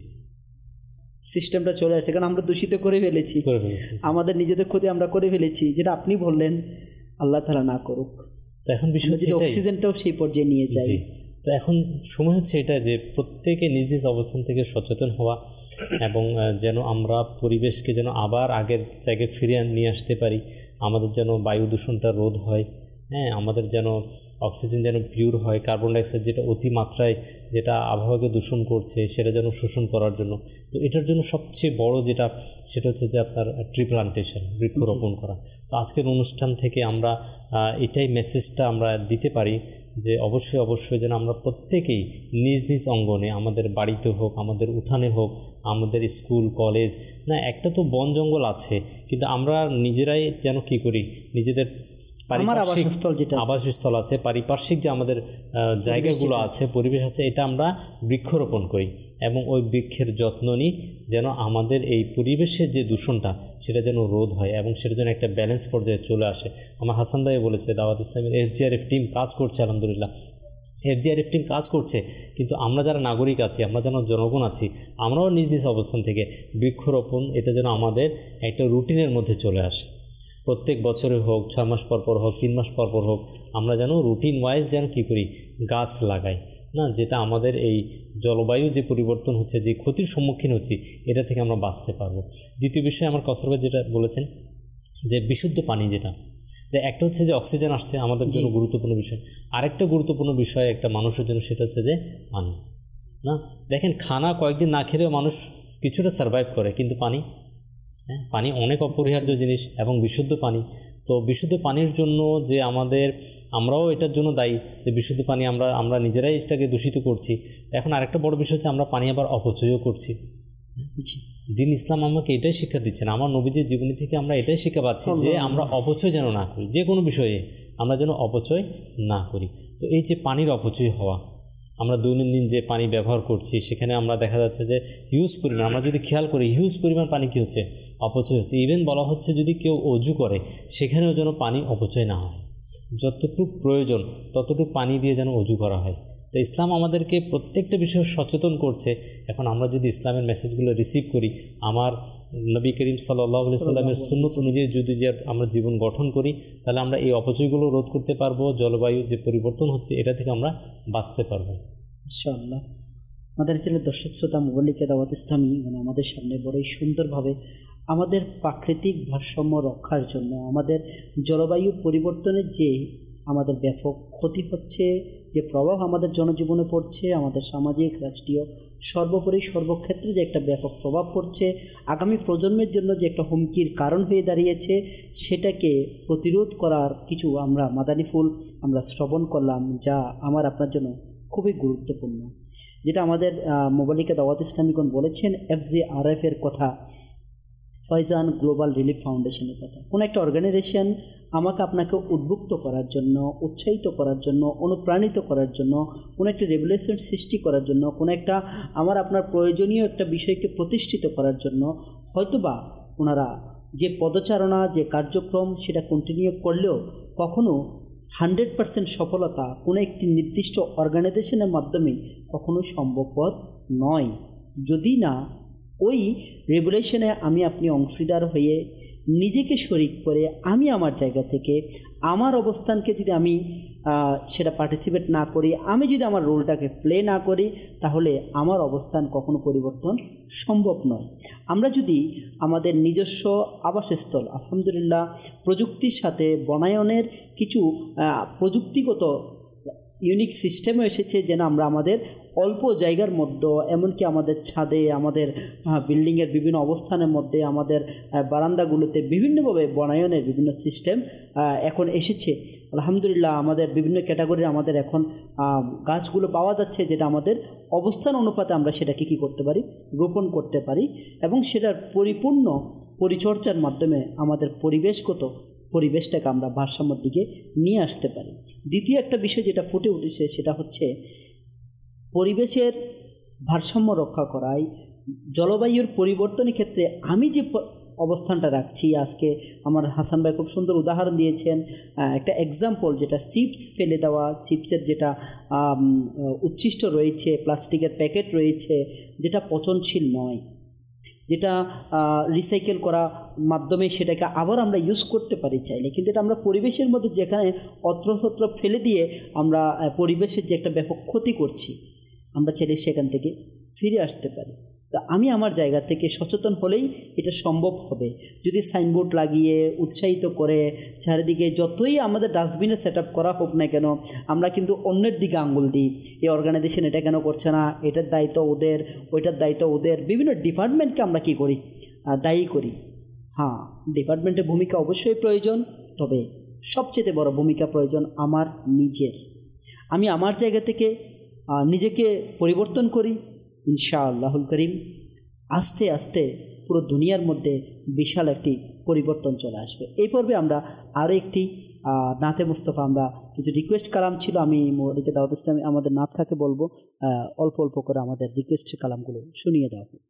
সিস্টেমটা চলে আসছে, কারণ আমরা দূষিত করে ফেলেছি, আমাদের নিজেদের ক্ষতি আমরা করে ফেলেছি, যেটা আপনি বললেন আল্লাহ তাআলা না করুক। তো এখন বিষয় হচ্ছে অক্সিজেনটাও সেই পর্যায়ে নিয়ে যায়। তো এখন সময় হচ্ছে এটা যে প্রত্যেকে নিজ নিজ অবস্থান থেকে সচেতন হওয়া, এবং যেন আমরা পরিবেশকে যেন আবার আগের জায়গায় ফিরিয়ে নিয়ে আসতে পারি, আমাদের যেন বায়ু দূষণটা রোধ হয়। হ্যাঁ, আমাদের যেন অক্সিজেন যেন পিওর হয়, কার্বন ডাইঅক্সাইড যেটা অতিমাত্রায় যেটা আবহাওয়াকে দূষণ করছে সেটা যেন শোষণ করার জন্য। তো এটার জন্য সবচেয়ে বড় যেটা, সেটা হচ্ছে যে আপনার ট্রি প্লান্টেশন, বৃক্ষরোপণ করা। তো আজকের অনুষ্ঠান থেকে আমরা এটাই মেসেজটা আমরা দিতে পারি যে অবশ্যই অবশ্যই যেন আমরা প্রত্যেকেই নিজ নিজ অঙ্গনে, আমাদের বাড়িতে হোক, আমাদের উঠানে হোক, আমাদের স্কুল কলেজ না, একটা তো বন জঙ্গল আছে, কিন্তু আমরা নিজেরাই যেন কি করি, নিজেদের আবাসস্থল আছে, পারিপার্শ্বিক যে আমাদের জায়গাগুলো আছে, পরিবেশ আছে, এটা আমরা বৃক্ষরোপণ করি এবং ওই বৃক্ষের যত্ন নিই, যেন আমাদের এই পরিবেশের যে দূষণটা সেটা যেন রোধ হয় এবং সেটা যেন একটা ব্যালেন্স পর্যায়ে চলে আসে। আমার হাসান ভাই বলেছে দাওয়াত ইসলামের এফজিআরএফ টিম কাজ করছে, আলহামদুলিল্লাহ এফজিআরএফ টিম কাজ করছে, কিন্তু আমরা যারা নাগরিক আছি, আমরা যেন জনগণ আছি, আমরাও নিজ নিজ অবস্থান থেকে বৃক্ষরোপণ এটা যেন আমাদের একটা রুটিনের মধ্যে চলে আসে। প্রত্যেক বছরে হোক, 6 মাস পর পর হোক, 3 মাস পর পর হোক, আমরা যেন রুটিন ওয়াইজ যেন কী করি, গাছ লাগাই না, যেটা আমাদের এই জলবায়ু যে পরিবর্তন হচ্ছে, যে ক্ষতির সম্মুখীন হচ্ছি, এটা থেকে আমরা বাঁচতে পারবো। দ্বিতীয় বিষয় আমার কসর ভাই যেটা বলেছেন যে বিশুদ্ধ পানি, যেটা যে একটা হচ্ছে যে অক্সিজেন আসছে আমাদের জন্য গুরুত্বপূর্ণ বিষয়, আরেকটা গুরুত্বপূর্ণ বিষয় একটা মানুষের জন্য, সেটা হচ্ছে যে পানি না। দেখেন, খানা কয়েকদিন না খেলেও মানুষ কিছুটা সার্ভাইভ করে, কিন্তু পানি, হ্যাঁ, পানি অনেক অপরিহার্য জিনিস এবং বিশুদ্ধ পানি। তো বিশুদ্ধ পানির জন্য যে আমরাও এটার জন্য দায়ী, যে বিশুদ্ধ পানি আমরা নিজেরাই এটাকে দূষিত করছি। এখন আরেকটা বড় বিষয় হচ্ছে আমরা পানি আবার অপচয়ও করছি। দিন ইসলাম আমাকে এটাই শিক্ষা দিচ্ছেন, আমার নবীদের জীবনী থেকে আমরা এটাই শিক্ষা পাচ্ছি যে আমরা অপচয় যেন না করি, যে কোনো বিষয়ে আমরা যেন অপচয় না করি। তো এই যে পানির অপচয় হওয়া, আমরা দৈনন্দিন যে পানি ব্যবহার করছি সেখানে আমরা দেখা যাচ্ছে যে হিউজ পরিমাণ, আমরা যদি খেয়াল করি হিউজ পরিমাণ পানি কী হচ্ছে, অপচয় হচ্ছে। ইভেন বলা হচ্ছে যদি কেউ অজু করে সেখানেও যেন পানি অপচয় না হয়, যতটুকু প্রয়োজন ততটুকু পানি দিয়ে যেন অজু করা হয়। তো ইসলাম আমাদেরকে প্রত্যেকটা বিষয়ে সচেতন করছে। এখন আমরা যদি ইসলামের মেসেজগুলো রিসিভ করি, আমার নবী করিম সাল্লাল্লাহু আলাইহি সাল্লামের সুন্নত অনুযায়ী যদি আমরা জীবন গঠন করি, তাহলে আমরা এই অপচয়গুলো রোধ করতে পারবো, জলবায়ু যে পরিবর্তন হচ্ছে এটা থেকে আমরা বাঁচতে পারবো ইনশাআল্লাহ। আমাদের চ্যানেলের দর্শক শ্রোতা মুবাল্লিকে দাওয়াত ইসলামী আমাদের সামনে বড়ই সুন্দরভাবে আমাদের প্রাকৃতিক ভারসাম্য রক্ষার জন্য, আমাদের জলবায়ু পরিবর্তনের যে আমাদের ব্যাপক ক্ষতি হচ্ছে যে প্রভাব আমাদের জনজীবনে পড়ছে, আমাদের সামাজিক, রাষ্ট্রীয়, সর্বোপরি সর্বক্ষেত্রে যে একটা ব্যাপক প্রভাব পড়ছে, আগামী প্রজন্মের জন্য যে একটা হুমকির কারণ হয়ে দাঁড়িয়েছে, সেটাকে প্রতিরোধ করার কিছু আমরা মাদানী ফুল আমরা শ্রবণ করলাম, যা আমার আপনার জন্য খুবই গুরুত্বপূর্ণ। যেটা আমাদের মোবালিকা দাওয়াত ইসলামীগণ বলেছেন, FGRF এর কথা, ফয়জান গ্লোবাল রিলিফ ফাউন্ডেশনের কথা। কোনো একটা অর্গানাইজেশন আমাকে আপনাকে উদ্বুদ্ধ করার জন্য, উৎসাহিত করার জন্য, অনুপ্রাণিত করার জন্য, কোনো একটা রেভলিউশন সৃষ্টি করার জন্য, কোনো একটা আমার আপনার প্রয়োজনীয় একটা বিষয়কে প্রতিষ্ঠিত করার জন্য হয়তোবা ওনারা যে পদচারণা, যে কার্যক্রম সেটা কন্টিনিউ করলেও কখনো 100% সফলতা কোনো একটি নির্দিষ্ট অর্গানাইজেশনের মাধ্যমে কখনো সম্ভবপর নয়, যদি না ওই রেগুলেশনে আমি আপনি অংশীদার হয়ে নিজেকে শরিক করে আমি আমার জায়গা থেকে আমার অবস্থানকে যদি আমি সেটা পার্টিসিপেট না করি, আমি যদি আমার রোলটাকে প্লে না করি, তাহলে আমার অবস্থান কখনো পরিবর্তন সম্ভব নয়। আমরা যদি আমাদের নিজস্ব আবাসস্থল, আলহামদুলিল্লাহ প্রযুক্তির সাথে বনায়নের কিছু প্রযুক্তিগত ইউনিক সিস্টেমও এসেছে, যেন আমরা আমাদের অল্প জায়গার মধ্যে, এমনকি আমাদের ছাদে, আমাদের বিল্ডিংয়ের বিভিন্ন অবস্থানের মধ্যে, আমাদের বারান্দাগুলোতে বিভিন্নভাবে বনায়নের বিভিন্ন সিস্টেম এখন এসেছে। আলহামদুলিল্লাহ আমাদের বিভিন্ন ক্যাটাগরির আমাদের এখন গাছগুলো পাওয়া যাচ্ছে, যেটা আমাদের অবস্থান অনুপাতে আমরা সেটাকে কী করতে পারি, রোপণ করতে পারি, এবং সেটার পরিপূর্ণ পরিচর্যার মাধ্যমে আমাদের পরিবেশটাকে আমরা ভারসাম্যের দিকে নিয়ে আসতে পারি। দ্বিতীয় একটা বিষয় যেটা ফুটে উঠেছে, সেটা হচ্ছে পরিবেশের ভারসাম্য রক্ষা করাই, জলবায়ুর পরিবর্তনের ক্ষেত্রে আমি যে অবস্থানটা রাখছি। আজকে আমার হাসান ভাই খুব সুন্দর উদাহরণ দিয়েছেন, একটা এক্সাম্পল, যেটা চিপস ফেলে দেওয়া, চিপসের যেটা উচ্ছিষ্ট রয়েছে, প্লাস্টিকের প্যাকেট রয়েছে, যেটা পচনশীল নয়, যেটা রিসাইকেল করা মাধ্যমে সেটাকে আবার আমরা ইউজ করতে পারি চাইলে, কিন্তু এটা আমরা পরিবেশের মধ্যে যেখানে অত্রশত্র ফেলে দিয়ে আমরা পরিবেশের যে একটা ব্যাপক ক্ষতি করছি, আমরা চাইলে সেখান থেকে ফিরে আসতে পারি। তো আমি আমার জায়গা থেকে সচেতন হলেই এটা সম্ভব হবে। যদি সাইনবোর্ড লাগিয়ে উৎসাহিত করে চারিদিকে যতই আমাদের ডাস্টবিনে সেট আপ করা হোক না কেন, আমরা কিন্তু অন্যের দিকে আঙুল দিই, এই অর্গানাইজেশন এটা কেন করছে না, এটার দায়িত্ব ওদের, ওইটার দায়িত্ব ওদের, বিভিন্ন ডিপার্টমেন্টকে আমরা কি করি, দায়ী করি। হ্যাঁ, ডিপার্টমেন্টের ভূমিকা অবশ্যই প্রয়োজন, তবে সবচেয়ে বড় ভূমিকা প্রয়োজন আমার নিজের। আমি আমার জায়গা থেকে নিজেকে পরিবর্তন করি, ইনশাআল্লাহুল করিম আস্তে আস্তে পুরো দুনিয়ার মধ্যে বিশাল একটি পরিবর্তন চলে আসবে। এই পর্বে আমরা আরও একটি নাতে মুস্তফা, আমরা কিছু রিকোয়েস্ট কালাম ছিল, আমি মোবালিকা দাওয়াত ইসলামী আমাদের নাত খাকে বলবো অল্প অল্প করে আমাদের রিকোয়েস্ট কালামগুলো শুনিয়ে দেওয়া হোক।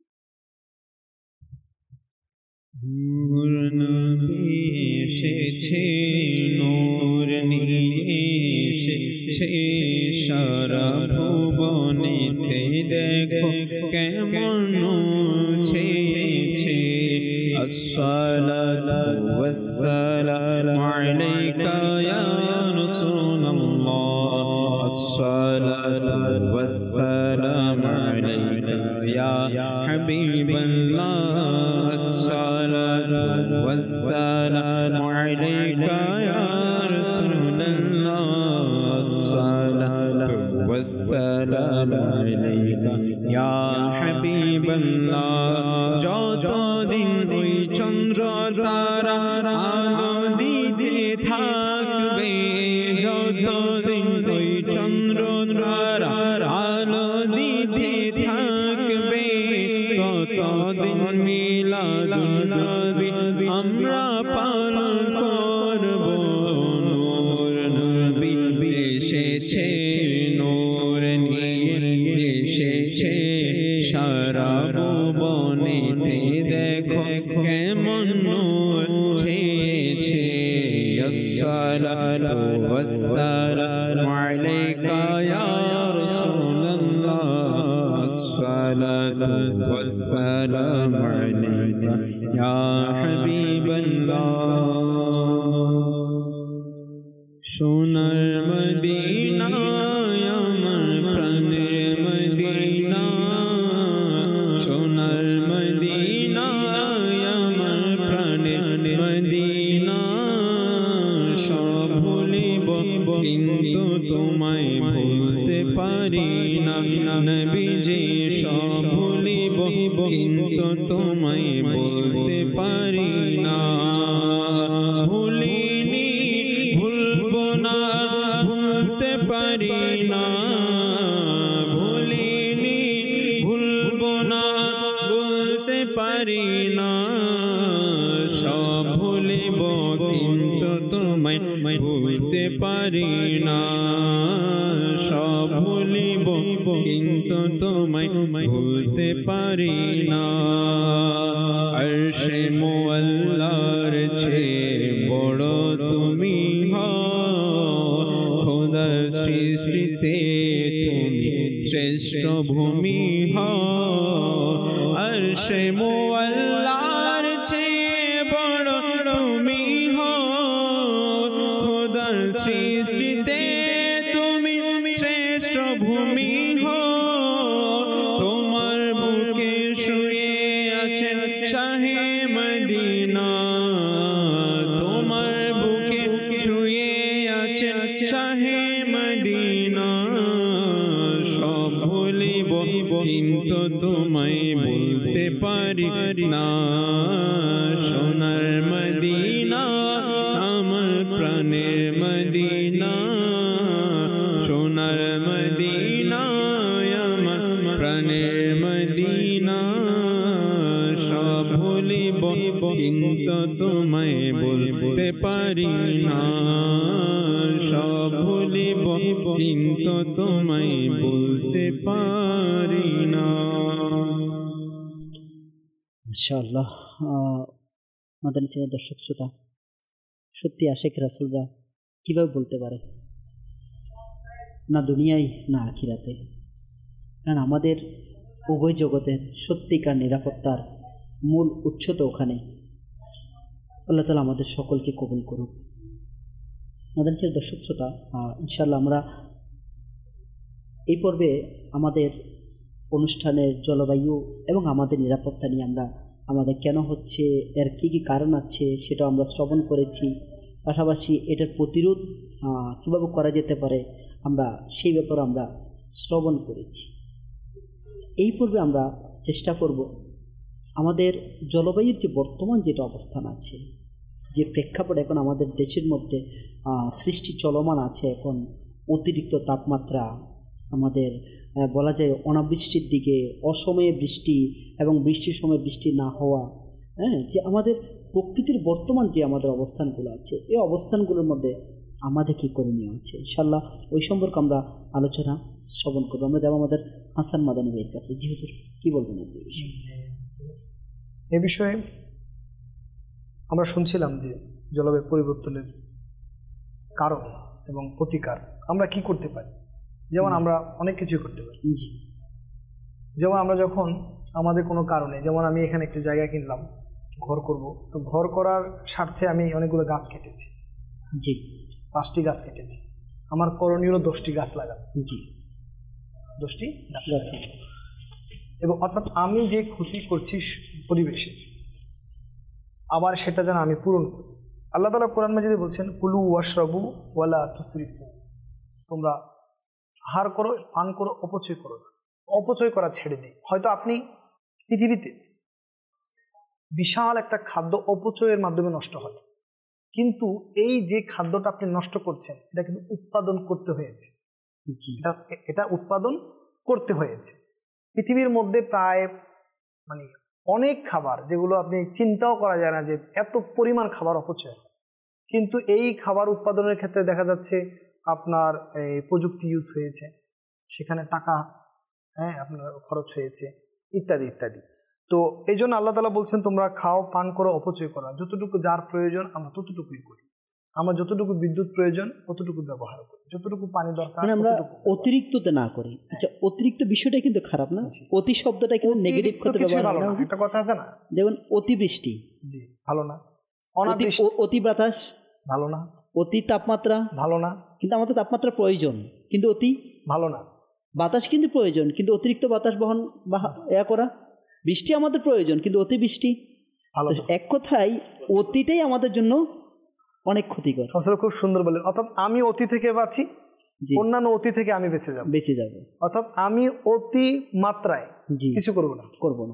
নূর নবী এসেছে, নূর নিয়ে এসেছে, সারা ভুবনেতে দেখো কেমন ছেয়েছে। আসসালাতু ওয়াসসালামু আলাইকা ইয়া রাসূলুল্লাহ, আসসালাতু ওয়াসসালামু আলাইকা ইয়া হাবিবাল্লাহ, আসসালাতু ওয়াসসালামু আলাইকা ইয়া রাসূলুল্লাহ, আসসালাতু ওয়াসসালামু আলাইকা ইয়া হাবিবাল্লাহ। যতদিন ওই চন্দ্র তারা আলো দিতে থাকবে, যতদিন ওই চন্দ্র তারা আলো দিতে থাকবে, ততদিন মিলাদুন নবী আমরা পালন করব। নূর নবী এসেছে, নূর নিয়ে এসেছে, সারা ভুবনেতে দেখো কেমন নূর ছেয়েছে। আসসালাতু ওয়াসসালামু আলাইকা ইয়া রাসূলুল্লাহ, আসসালাতু ওয়াসসালামু আলাইকা ইয়া হাবিবাল্লাহ। সোনার মদিনা আমার প্রাণের মদিনা, সোনার মদিনা আমার প্রাণের মদিনা। সব ভুলিব কিন্তু তোমায় ভুলব যে সব ভুলিব কিন্তু তোমায় বলতে পারি না। ভুলিনি ভুলব না ভুলতে পারি না, ভুলিনি ভুলব না বলতে পারি না। সব ভুলিব কিন্তু তোমায় ভুলতে পারি না। সব ভুলিব কিন্তু তোমায় ভুলতে পারি না। আরশে মুআল্লার চেয়ে বড় তুমি হও, খোদার সৃষ্টিতে তুমি শ্রেষ্ঠ ভূমি হও। আরশে মুআল্লার চেয়ে বড় তুমি হও, খোদার সৃষ্টিতে তুমি শ্রেষ্ঠ ভূমি হও। তোমার বুকে শুয়ে আছেন শাহে মদিনা, তোমার বুকে শুয়ে আছেন শাহে মদিনা। সব ভুলিব কিন্তু তোমায় বলতে পারি না। সোনার মদিনা আমার প্রাণের মদিনা, সোনার মদিনা আমার প্রাণের মদিনা। সব ভুলিব কিন্তু তোমায় বলতে পারি না। সব ভুলিব কিন্তু তোমায় বলতে পারি না। ইনশাআল্লাহ। মাদানী চ্যানেল দর্শক শ্রোতা, সত্যি আশেক রাসূলরা কীভাবে বলতে পারে না দুনিয়ায় না আখিরাতে? কারণ আমাদের উভয় জগতের সত্যিকার নিরাপত্তার মূল উৎস তো ওখানে। আল্লাহ তাআলা আমাদের সকলকে কবুল করুক। মাদানী চ্যানেল দর্শক শ্রোতা, ইনশাআল্লাহ আমরা এই পর্বে আমাদের অনুষ্ঠানের জলবায়ু এবং আমাদের নিরাপত্তা নিয়ে আমরা আমাদের কেন হচ্ছে, এর কী কী কারণ আছে সেটা আমরা শ্রবণ করেছি। পাশাপাশি এটার প্রতিরোধ কীভাবে করা যেতে পারে আমরা সেই ব্যাপারে আমরা শ্রবণ করেছি। এই পর্বে আমরা চেষ্টা করব আমাদের জলবায়ুর যে বর্তমান যেটা অবস্থান আছে, যে প্রেক্ষাপট এখন আমাদের দেশের মধ্যে সৃষ্টি চলমান আছে, এখন অতিরিক্ত তাপমাত্রা, আমাদের বলা যায় অনাবৃষ্টির দিকে, অসময়ে বৃষ্টি এবং বৃষ্টির সময় বৃষ্টি না হওয়া, যে আমাদের প্রকৃতির বর্তমান যে আমাদের অবস্থানগুলো আছে, এই অবস্থানগুলোর মধ্যে আমাদের কী করণীয় আছে ইনশাআল্লাহ ওই সম্পর্কে আমরা আলোচনা শ্রবণ করবো। আমরা যাবো আমাদের হাসান মাদানী ভাইয়ের কাছে। জি হুজুর, কী বলবেন আপনি এ বিষয়ে? আমরা শুনছিলাম যে জলবায়ু পরিবর্তনের কারণ এবং প্রতিকার আমরা কি করতে পারি। যেমন আমরা অনেক কিছুই করতে পারি। যেমন আমরা যখন আমাদের কোনো কারণে, যেমন আমি এখানে একটি জায়গা কিনলাম, ঘর করব, তো ঘর করার স্বার্থে আমি অনেকগুলো গাছ কেটেছি। জি, 5টি গাছ কেটেছি। আমার করণীয় হলো 10টি গাছ লাগানো। জি, 10টি গাছ লাগানো। এবং অর্থাৎ আমি যে ক্ষতি করছি পরিবেশে, আবার সেটা যেন আমি পূরণ করি। আল্লাহ তাআলা কোরআন মাজিদে বলছেন, কুলু ওয়াশরাবু ওয়ালা তুসরিফু, তোমরা আহার করো, পান করো, অপচয় করো না। অপচয় করা ছেড়ে দিই। হয়তো আপনি পৃথিবীতে বিশাল একটা খাদ্য অপচয়ের মাধ্যমে নষ্ট হয়, কিন্তু এই যে খাদ্যটা আপনি নষ্ট করছেন এটা কিন্তু উৎপাদন করতে হয়েছে। এটা উৎপাদন করতে হয়েছে। পৃথিবীর মধ্যে প্রায় অনেক খাবার যেগুলো আপনি চিন্তাও করা যায় না যে এত পরিমাণ খাবার অপচয়, কিন্তু এই খাবার উৎপাদনের ক্ষেত্রে দেখা যাচ্ছে আপনার প্রযুক্তি ইউজ হয়েছে, সেখানে টাকা আপনার খরচ হয়েছে, ইত্যাদি ইত্যাদি। তো এই জন্য আল্লাহ তাআলা বলছেন, তোমরা খাও, পান করো, অপচয় করো। যতটুকু যার প্রয়োজন আমরা ততটুকুই করি। আমার যতটুকু বিদ্যুৎ প্রয়োজন ততটুকু ব্যবহার করি, যতটুকু পানি দরকার আমরা অতিরিক্ততে না করি। আচ্ছা, অতিরিক্ত বিষয়টা কিন্তু খারাপ না, অতি শব্দটা কিন্তু নেগেটিভ করতে ব্যবহার না। একটা কথা আছে না, যেমন অতিবৃষ্টি জি ভালো না, অতি বাতাস ভালো না, অতি তাপমাত্রা ভালো না। কিন্তু আমাদের তাপমাত্রা প্রয়োজন, কিন্তু অতি ভালো না। বাতাস কিন্তু প্রয়োজন, কিন্তু অতিরিক্ত বাতাস বহন বা করা। বৃষ্টি আমাদের প্রয়োজন, কিন্তু অতি বৃষ্টি ভালো। এক কথায় অতিটাই আমাদের জন্য অনেক ক্ষতিকর। আসলে খুব সুন্দর বলেন। অর্থাৎ আমি অতি থেকে বাঁচি, অন্যান্য অতি থেকে আমি বেঁচে যাব। অর্থাৎ আমি অতি মাত্রায় কিছু করব না।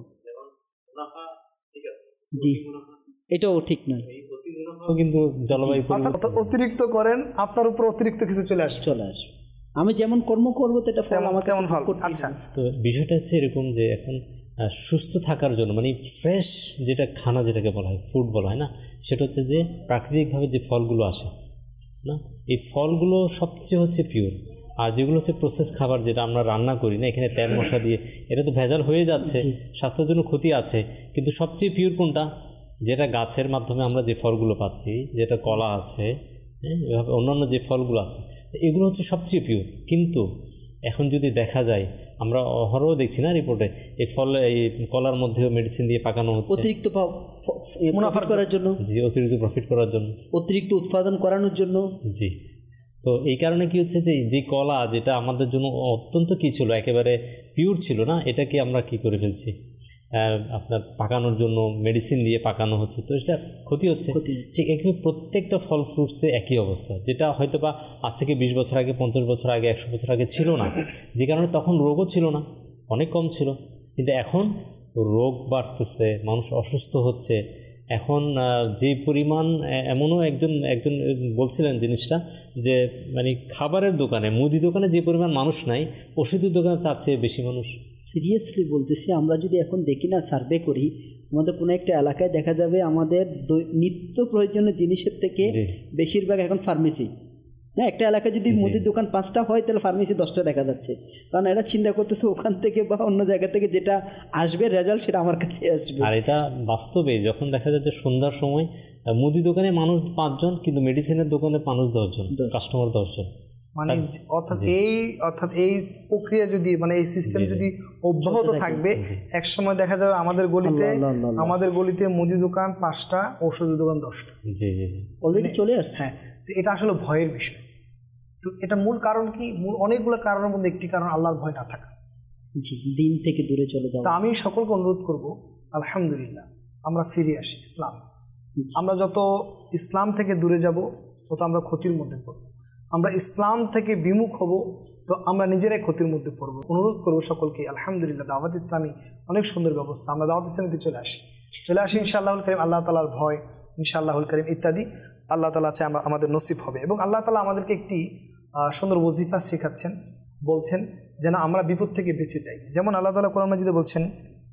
জি, এটাও ঠিক নয়, কিন্তু জলবায়ু অতিরিক্ত করেন, আপনার উপর অতিরিক্ত কিছু চলে আসবে। আমি যেমন কর্ম করবো তেমন ফল। আচ্ছা, তো বিষয়টা হচ্ছে এরকম যে এখন সুস্থ থাকার জন্য মানে ফ্রেশ যেটা খানা যেটাকে বলা হয়, ফুড বলা হয় না, সেটা হচ্ছে যে প্রাকৃতিকভাবে যে ফলগুলো আসে না, এই ফলগুলো সবচেয়ে হচ্ছে পিওর। আর যেগুলো হচ্ছে প্রসেস খাবার, যেটা আমরা রান্না করি না, এখানে তেল মশলা দিয়ে, এটা তো ভেজাল হয়ে যাচ্ছে, স্বাস্থ্যের জন্য ক্ষতি আছে। কিন্তু সবচেয়ে পিওর কোনটা? যেটা গাছের মাধ্যমে আমরা যে ফলগুলো পাচ্ছি, যেটা কলা আছে, এভাবে অন্যান্য যে ফলগুলো আছে, এগুলো হচ্ছে সবচেয়ে পিওর। কিন্তু এখন যদি দেখা যায়, আমরা অহরহ দেখছি না রিপোর্টে, এই এই কলার মধ্যেও মেডিসিন দিয়ে পাকানো হচ্ছে অতিরিক্ত মুনাফা করার জন্য। জি, অতিরিক্ত প্রফিট করার জন্য, অতিরিক্ত উৎপাদন করানোর জন্য। জি, তো এই কারণে কি হচ্ছে যে কলা যেটা আমাদের জন্য অত্যন্ত কি ছিল, একেবারে পিওর ছিল না, এটাকে আমরা কি করে ফেলছি, আপনার পাকানোর জন্য মেডিসিন দিয়ে পাকানো হচ্ছে, তো এটা ক্ষতি হচ্ছে। ঠিক একই প্রত্যেকটা ফল ফ্রুটসে একই অবস্থা, যেটা হয়তো বা আজ থেকে 20 বছর আগে, 50 বছর আগে, 100 বছর আগে ছিল না, যে কারণে তখন রোগও ছিল না, অনেক কম ছিল। কিন্তু এখন রোগ বাড়তেছে, মানুষ অসুস্থ হচ্ছে। এখন যে পরিমাণ, এমনও একজন বলছিলেন জিনিসটা, যে মানে খাবারের দোকানে, মুদি দোকানে যে পরিমাণ মানুষ নাই, ওষুধের দোকানে তার চেয়ে বেশি মানুষ। সিরিয়াসলি বলতেছি, আমরা যদি এখন দেখি না, সার্ভে করি, আমাদের কোনো একটা এলাকায় দেখা যাবে আমাদের নিত্য প্রয়োজনীয় জিনিসের থেকে বেশিরভাগ এখন ফার্মেসি। না, একটা এলাকায় যদি মুদির দোকান 5টা হয়, তাহলে ফার্মেসি 10টা দেখা যাচ্ছে। কারণ এরা চিন্তা করতেছে ওখান থেকে বা অন্য জায়গা থেকে যেটা আসবে রেজাল্ট, সেটা আমার কাছে আসবে। আর এটা বাস্তবে যখন দেখা যাচ্ছে সন্ধ্যার সময় মুদি দোকানে মানুষ 5 জন, কিন্তু মেডিসিনের দোকানে মানুষ 10 জন, কাস্টমার 10 জন। মানে অর্থাৎ এই প্রক্রিয়া যদি, মানে এই সিস্টেম যদি অব্যাহত থাকবে, এক সময় দেখা যাবে আমাদের গলিতে মুদি দোকান 5টা, ওষুধের দোকান 10টা। জি জি, অলরেডি চলে আসছে। হ্যাঁ, তো এটা আসলে ভয়ের বিষয়। তো এটা মূল কারণ কি? অনেকগুলো কারণের মধ্যে একটি কারণ আল্লাহর ভয় না থাকা। জি, দিন থেকে দূরে চলে যাওয়া। তা আমি সকলকে অনুরোধ করব, আলহামদুলিল্লাহ আমরা ফিরে আসি ইসলাম। আমরা যত ইসলাম থেকে দূরে যাব, তত আমরা ক্ষতির মধ্যে পড়ব। আমরা ইসলাম থেকে বিমুখ হব, তো আমরা নিজেরাই ক্ষতির মধ্যে পড়ব। অনুরোধ করব সকলকে, আলহামদুলিল্লাহ দাওয়াত ইসলামী অনেক সুন্দর ব্যবস্থা, আমরা দাওয়াত ইসলামীতে চলে আসি ইনশাআল্লাহুল কারীম। আল্লাহ তাআলার ভয়, ইনশাআল্লাহুল কারীম ইত্যাদি আল্লাহ তাআলা চায় আমাদের নসিব হবে। এবং আল্লাহ তাআলা আমাদেরকে একটি সুন্দর ওজিফা শেখাচ্ছেন, বলছেন যেন আমরা বিপদ থেকে বেঁচে যাই। যেমন আল্লাহ তাআলা কোরআন মাজিদে বলছেন,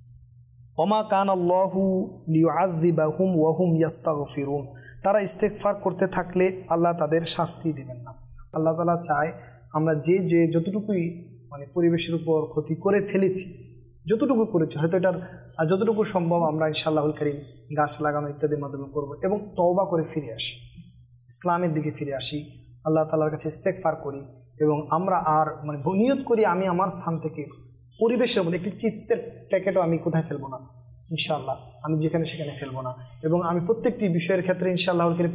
ওমা কানাল্লাহু লিয়ুআযযিবাহুম ওয়া হুম ইস্তাগফিরুন, তারা ইস্তেগফার করতে থাকলে আল্লাহ তাদের শাস্তি দিবেন না। আল্লাহ তাআলা চায় আমরা যে যতটুকুই মানে পরিবেশের উপর ক্ষতি করে ফেলেছি, যতটুকু করেছি, হয়তো এটার যতটুকু সম্ভব আমরা ইনশাআল্লাহুল কারীম গাছ লাগানো ইত্যাদির মাধ্যমে করব, এবং তওবা করে ফিরে আসি, ইসলামের দিকে ফিরে আসি, আল্লাহ তাআলার কাছে ইস্তেগফার করি, এবং আমরা আর মানে নিয়ত করি আমি আমার স্থান থেকে পরিবেশের মধ্যে একটি চিপসের প্যাকেটও আমি কোথায় ফেলবো না, ইনশাআল্লাহ আমি যেখানে সেখানে ফেলবো না। এবং আমি প্রত্যেকটি বিষয়ের ক্ষেত্রে ইনশাআল্লাহুল কারীম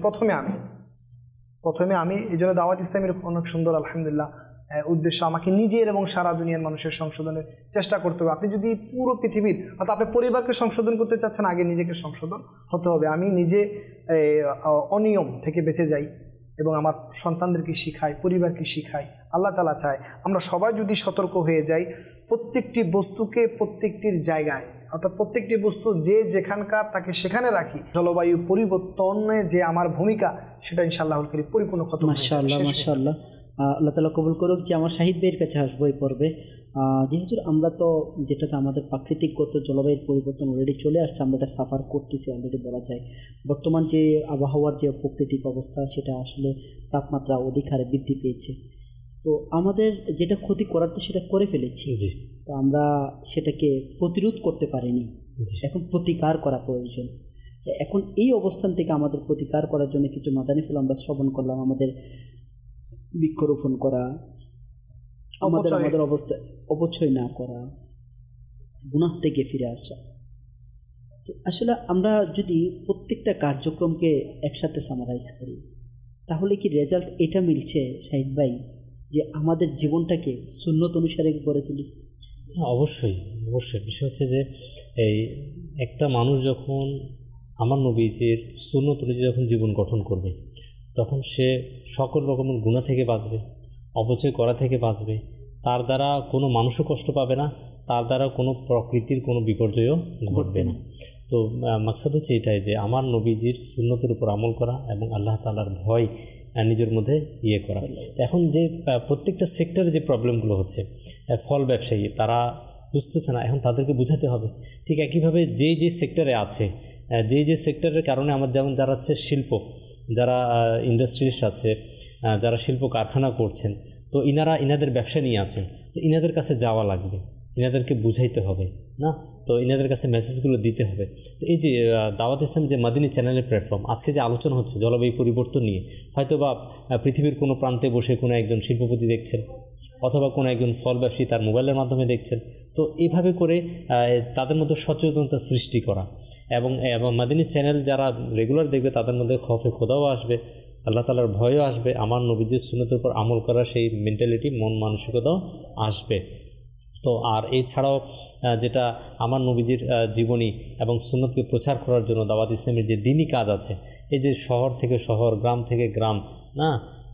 প্রথমে আমি এই জন্য দাওয়াত ইসলামের অনেক সুন্দর আলহামদুলিল্লাহ উদ্দেশ্য, আমাকে নিজের এবং সারা দুনিয়ার মানুষের সংশোধনের চেষ্টা করতে হবে। আপনি যদি পুরো পৃথিবীর, অর্থাৎ আপনার পরিবারকে সংশোধন করতে চাচ্ছেন, আগে নিজেকে সংশোধন হতে হবে। আমি নিজে অনিয়ম থেকে বেঁচে যাই এবং আমার সন্তানদেরকে শিখাই, পরিবারকে শিখাই। আল্লাহ তাআলা চায় আমরা সবাই যদি সতর্ক হয়ে যাই, প্রত্যেকটি বস্তুকে প্রত্যেকটির জায়গায়, অর্থাৎ প্রত্যেকটি বস্তু যে যেখানকার তাকে সেখানে রাখি, জলবায়ু পরিবর্তনে যে আমার ভূমিকা, সেটা ইনশাআল্লাহুল কারীম পরিপূর্ণ খতম। মাশাআল্লাহ মাশাআল্লাহ, আল্লাহ তাআলা কবুল করুক। যে আমার শাহিদ ভাইয়ের কাছে আসবো এই পর্বে, যেহেতু আমরা তো যেটাতে আমাদের প্রাকৃতিকগত জলবায়ুর পরিবর্তন অলরেডি চলে আসছে, আমরা এটা সাফার করতেছি অলরেডি বলা যায়। বর্তমান যে আবহাওয়ার যে প্রাকৃতিক অবস্থা, সেটা আসলে তাপমাত্রা অধিক হারে বৃদ্ধি পেয়েছে। তো আমাদের যেটা ক্ষতি করার তো সেটা করে ফেলেছি, তো আমরা সেটাকে প্রতিরোধ করতে পারিনি, এখন প্রতিকার করা প্রয়োজন। এখন এই অবস্থান থেকে আমাদের প্রতিকার করার জন্য কিছু মাদানী ফুল আমরা শ্রবণ করলাম, আমাদের বৃক্ষরোপণ করা, আমাদের অবস্থা অপচয় না করা, গুনাহ থেকে ফিরে আসা। তো আসলে আমরা যদি প্রত্যেকটা কার্যক্রমকে একসাথে সামারাইজ করি, তাহলে কি রেজাল্ট এটা মিলছে শাহিদ ভাই, যে আমাদের জীবনটাকে সুন্নত অনুসারে গড়ে তুলি? অবশ্যই অবশ্যই। বিষয় হচ্ছে যে এই একটা মানুষ যখন আমার নবীজির সুন্নত অনুযায়ী যখন জীবন গঠন করবে, তখন সে সকল রকমের গুনাহ থেকে বাঁচবে, অপচয় করা থেকে বাঁচবে, তার দ্বারা কোনো মানুষও কষ্ট পাবে না, তার দ্বারা কোনো প্রকৃতির কোনো বিপর্যয়ও ঘটবে না। তো মাকসাদ হচ্ছে এটাই যে আমার নবীজির সুন্নতের উপর আমল করা এবং আল্লাহ তাআলার ভয় নিজের মধ্যে করা। এখন যে প্রত্যেকটা সেক্টরে যে প্রবলেমগুলো হচ্ছে, ফল ব্যবসায়ী তারা বুঝতেছে না, এখন তাদেরকে বোঝাতে হবে। ঠিক একইভাবে যে সেক্টরে আছে, যে সেক্টরের কারণে আমার যেমন যারা হচ্ছে শিল্প, যারা ইন্ডাস্ট্রিজ আছে, যারা শিল্প কারখানা করছেন, তো ইনাদের ব্যবসা নিয়ে আছেন, তো ইনাদের কাছে যাওয়া লাগবে, ইনাদেরকে বুঝাইতে হবে না, তো ইনাদের কাছে মেসেজগুলো দিতে হবে। তো এই যে দাওয়াত ইসলাম যে মাদিনী চ্যানেলের প্ল্যাটফর্ম, আজকে যে আলোচনা হচ্ছে জলবায়ু পরিবর্তন নিয়ে, হয়তো বা পৃথিবীর কোনো প্রান্তে বসে কোনো একজন শিল্পপতি দেখছেন, অথবা কোনো একজন ফল ব্যবসায়ী তার মোবাইলের মাধ্যমে দেখছেন। তো এইভাবে করে তাদের মধ্যে সচেতনতা সৃষ্টি করা এবং মাদিনী চ্যানেল যারা রেগুলার দেখবে তাদের মধ্যে খৌফে খোদাও আসবে, আল্লাহ তাআলার ভয়ও আসবে, আমার নবীজির সুন্নতের উপর আমল করার সেই মেন্টালিটি, মন মানসিকতাও আসবে। তো আর এছাড়াও যেটা আমার নবীজির জীবনী এবং সুন্নতকে প্রচার করার জন্য দাওয়াত ইসলামের যে দ্বীনি কাজ আছে, এই যে শহর থেকে শহর, গ্রাম থেকে গ্রাম না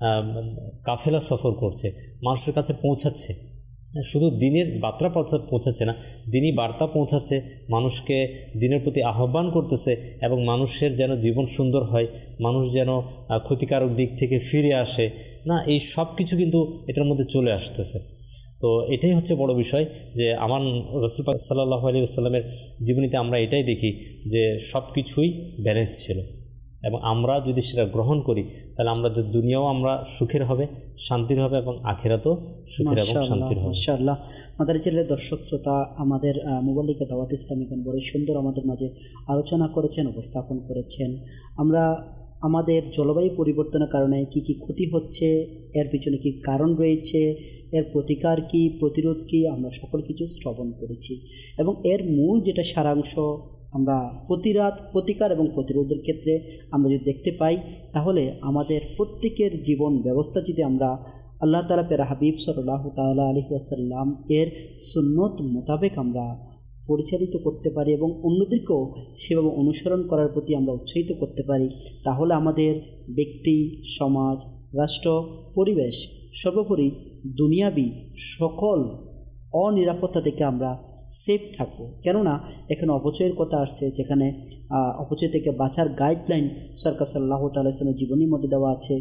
কাফেলা সফর করছে, মানুষের কাছে পৌঁছাচ্ছে, শুধু দিনের বার্তা পৌঁছাচ্ছে না, দিনই বার্তা পৌঁছাচ্ছে, মানুষকে দিনের প্রতি আহ্বান করতেছে এবং মানুষের যেন জীবন সুন্দর হয়, মানুষ যেন ক্ষতিকারক দিক থেকে ফিরে আসে না, এই সব কিছু কিন্তু এটার মধ্যে চলে আসতেছে। তো এটাই হচ্ছে বড় বিষয় যে আমার রাসূল পাক সাল্লাল্লাহু আলাইহি ওয়াসাল্লামের জীবনীতে আমরা এটাই দেখি যে সব কিছুই ব্যালেন্স ছিল, এবং আমরা যদি সেটা গ্রহণ করি তাহলে আমাদের দুনিয়াও আমরা সুখের হবে, শান্তির হবে, এবং আখিরাতও সুখের এবং শান্তির হবে ইনশাআল্লাহ। আমাদের জেলার দর্শক শ্রোতা আমাদের মোবাল্লিকে দাওয়াত ইসলামী বড় সুন্দর আমাদের মাঝে আলোচনা করেছেন, উপস্থাপন করেছেন। আমরা আমাদের জলবায়ু পরিবর্তনের কারণে কি কি ক্ষতি হচ্ছে, এর পিছনে কি কারণ রয়েছে, এর প্রতিকার কি, প্রতিরোধ কি, আমরা সকল কিছু শ্রবণ করেছি এবং এর মূল যেটা সারাংশ আমরা প্রতিকার এবং প্রতিরোধের ক্ষেত্রে আমরা যদি দেখতে পাই, তাহলে আমাদের প্রত্যেকের জীবন ব্যবস্থা যদি আমরা আল্লাহ তাআলা পেরা হাবিব সাল্লাল্লাহু তাআলা আলাইহি ওয়াসাল্লাম এর সুন্নত মোতাবেক আমরা পরিচালিত করতে পারি এবং অন্যদেরকেও সেভাবে অনুসরণ করার প্রতি আমরা উৎসাহিত করতে পারি, তাহলে আমাদের ব্যক্তি, সমাজ, রাষ্ট্র, পরিবেশ, সর্বোপরি দুনিয়াবি সকল অনিরাপত্তা থেকে আমরা সেফ থাকবো। কেননা এখানে অপচয়ের কথা আসছে, যেখানে অপচয় থেকে বাঁচার গাইডলাইন সরকার সাল্লাল্লাহু তাআলা ইসলামের জীবনীর মধ্যে দেওয়া আছে।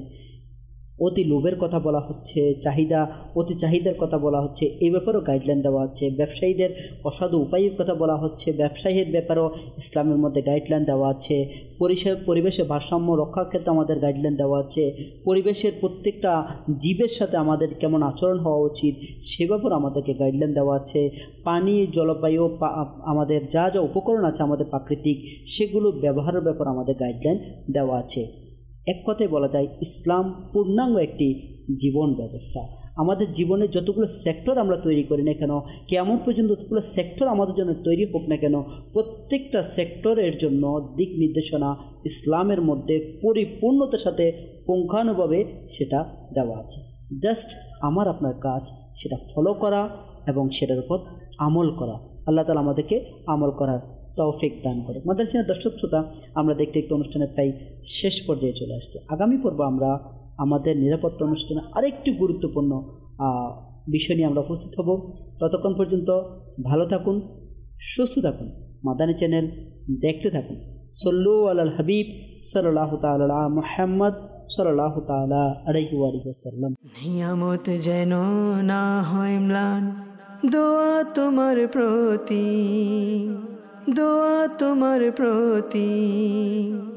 অতি লোভের কথা বলা হচ্ছে, অতি চাহিদার কথা বলা হচ্ছে, এই ব্যাপারেও গাইডলাইন দেওয়া আছে। ব্যবসায়ীদের অসাধু উপায়ের কথা বলা হচ্ছে, ব্যবসায়ীর ব্যাপারেও ইসলামের মধ্যে গাইডলাইন দেওয়া আছে। পরিবেশের ভারসাম্য রক্ষার ক্ষেত্রে আমাদের গাইডলাইন দেওয়া আছে। পরিবেশের প্রত্যেকটা জীবের সাথে আমাদের কেমন আচরণ হওয়া উচিত সে ব্যাপারে আমাদেরকে গাইডলাইন দেওয়া আছে। পানি, জলবায়ু, আমাদের যা যা উপকরণ আছে আমাদের প্রাকৃতিক, সেগুলো ব্যবহারের ব্যাপারে আমাদের গাইডলাইন দেওয়া আছে। এক কথায় বলা যায় ইসলাম পূর্ণাঙ্গ একটি জীবন ব্যবস্থা। আমাদের জীবনে যতগুলো সেক্টর আমরা তৈরি করি না কেন, কেমন পর্যন্ত যতগুলো সেক্টর আমাদের জন্য তৈরি হোক না কেন, প্রত্যেকটা সেক্টরের জন্য দিক নির্দেশনা ইসলামের মধ্যে পরিপূর্ণতার সাথে পুঙ্খানুভাবে সেটা দেওয়া আছে। জাস্ট আমার আপনার কাজ সেটা ফলো করা এবং সেটার উপর আমল করা। আল্লাহ তাআলা আমাদেরকে আমল করার তৌফিক দান করে। মাদ্রাসার দর্শক শ্রোতা, আমরা দেখতে দেখতে অনুষ্ঠানের প্রায় শেষ পর্যায়ে চলে আসছে। আগামী পর্ব আমরা আমাদের নিরাপত্তা অনুষ্ঠানে আরেকটি গুরুত্বপূর্ণ বিষয় নিয়ে আমরা উপস্থিত হব। ততক্ষণ পর্যন্ত ভালো থাকুন, সুস্থ থাকুন, মাদানী চ্যানেল দেখতে থাকুন। সল্লু আলাল হাবিব সাল্লাল্লাহু তাআলা আলা মুহাম্মদ সাল্লাল্লাহু তাআলা আলাইহি ওয়াসাল্লাম। নিয়ামত যেন না হয় ম্লান, দোয়া তোমার প্রতি, দোয়া তোমার প্রতি।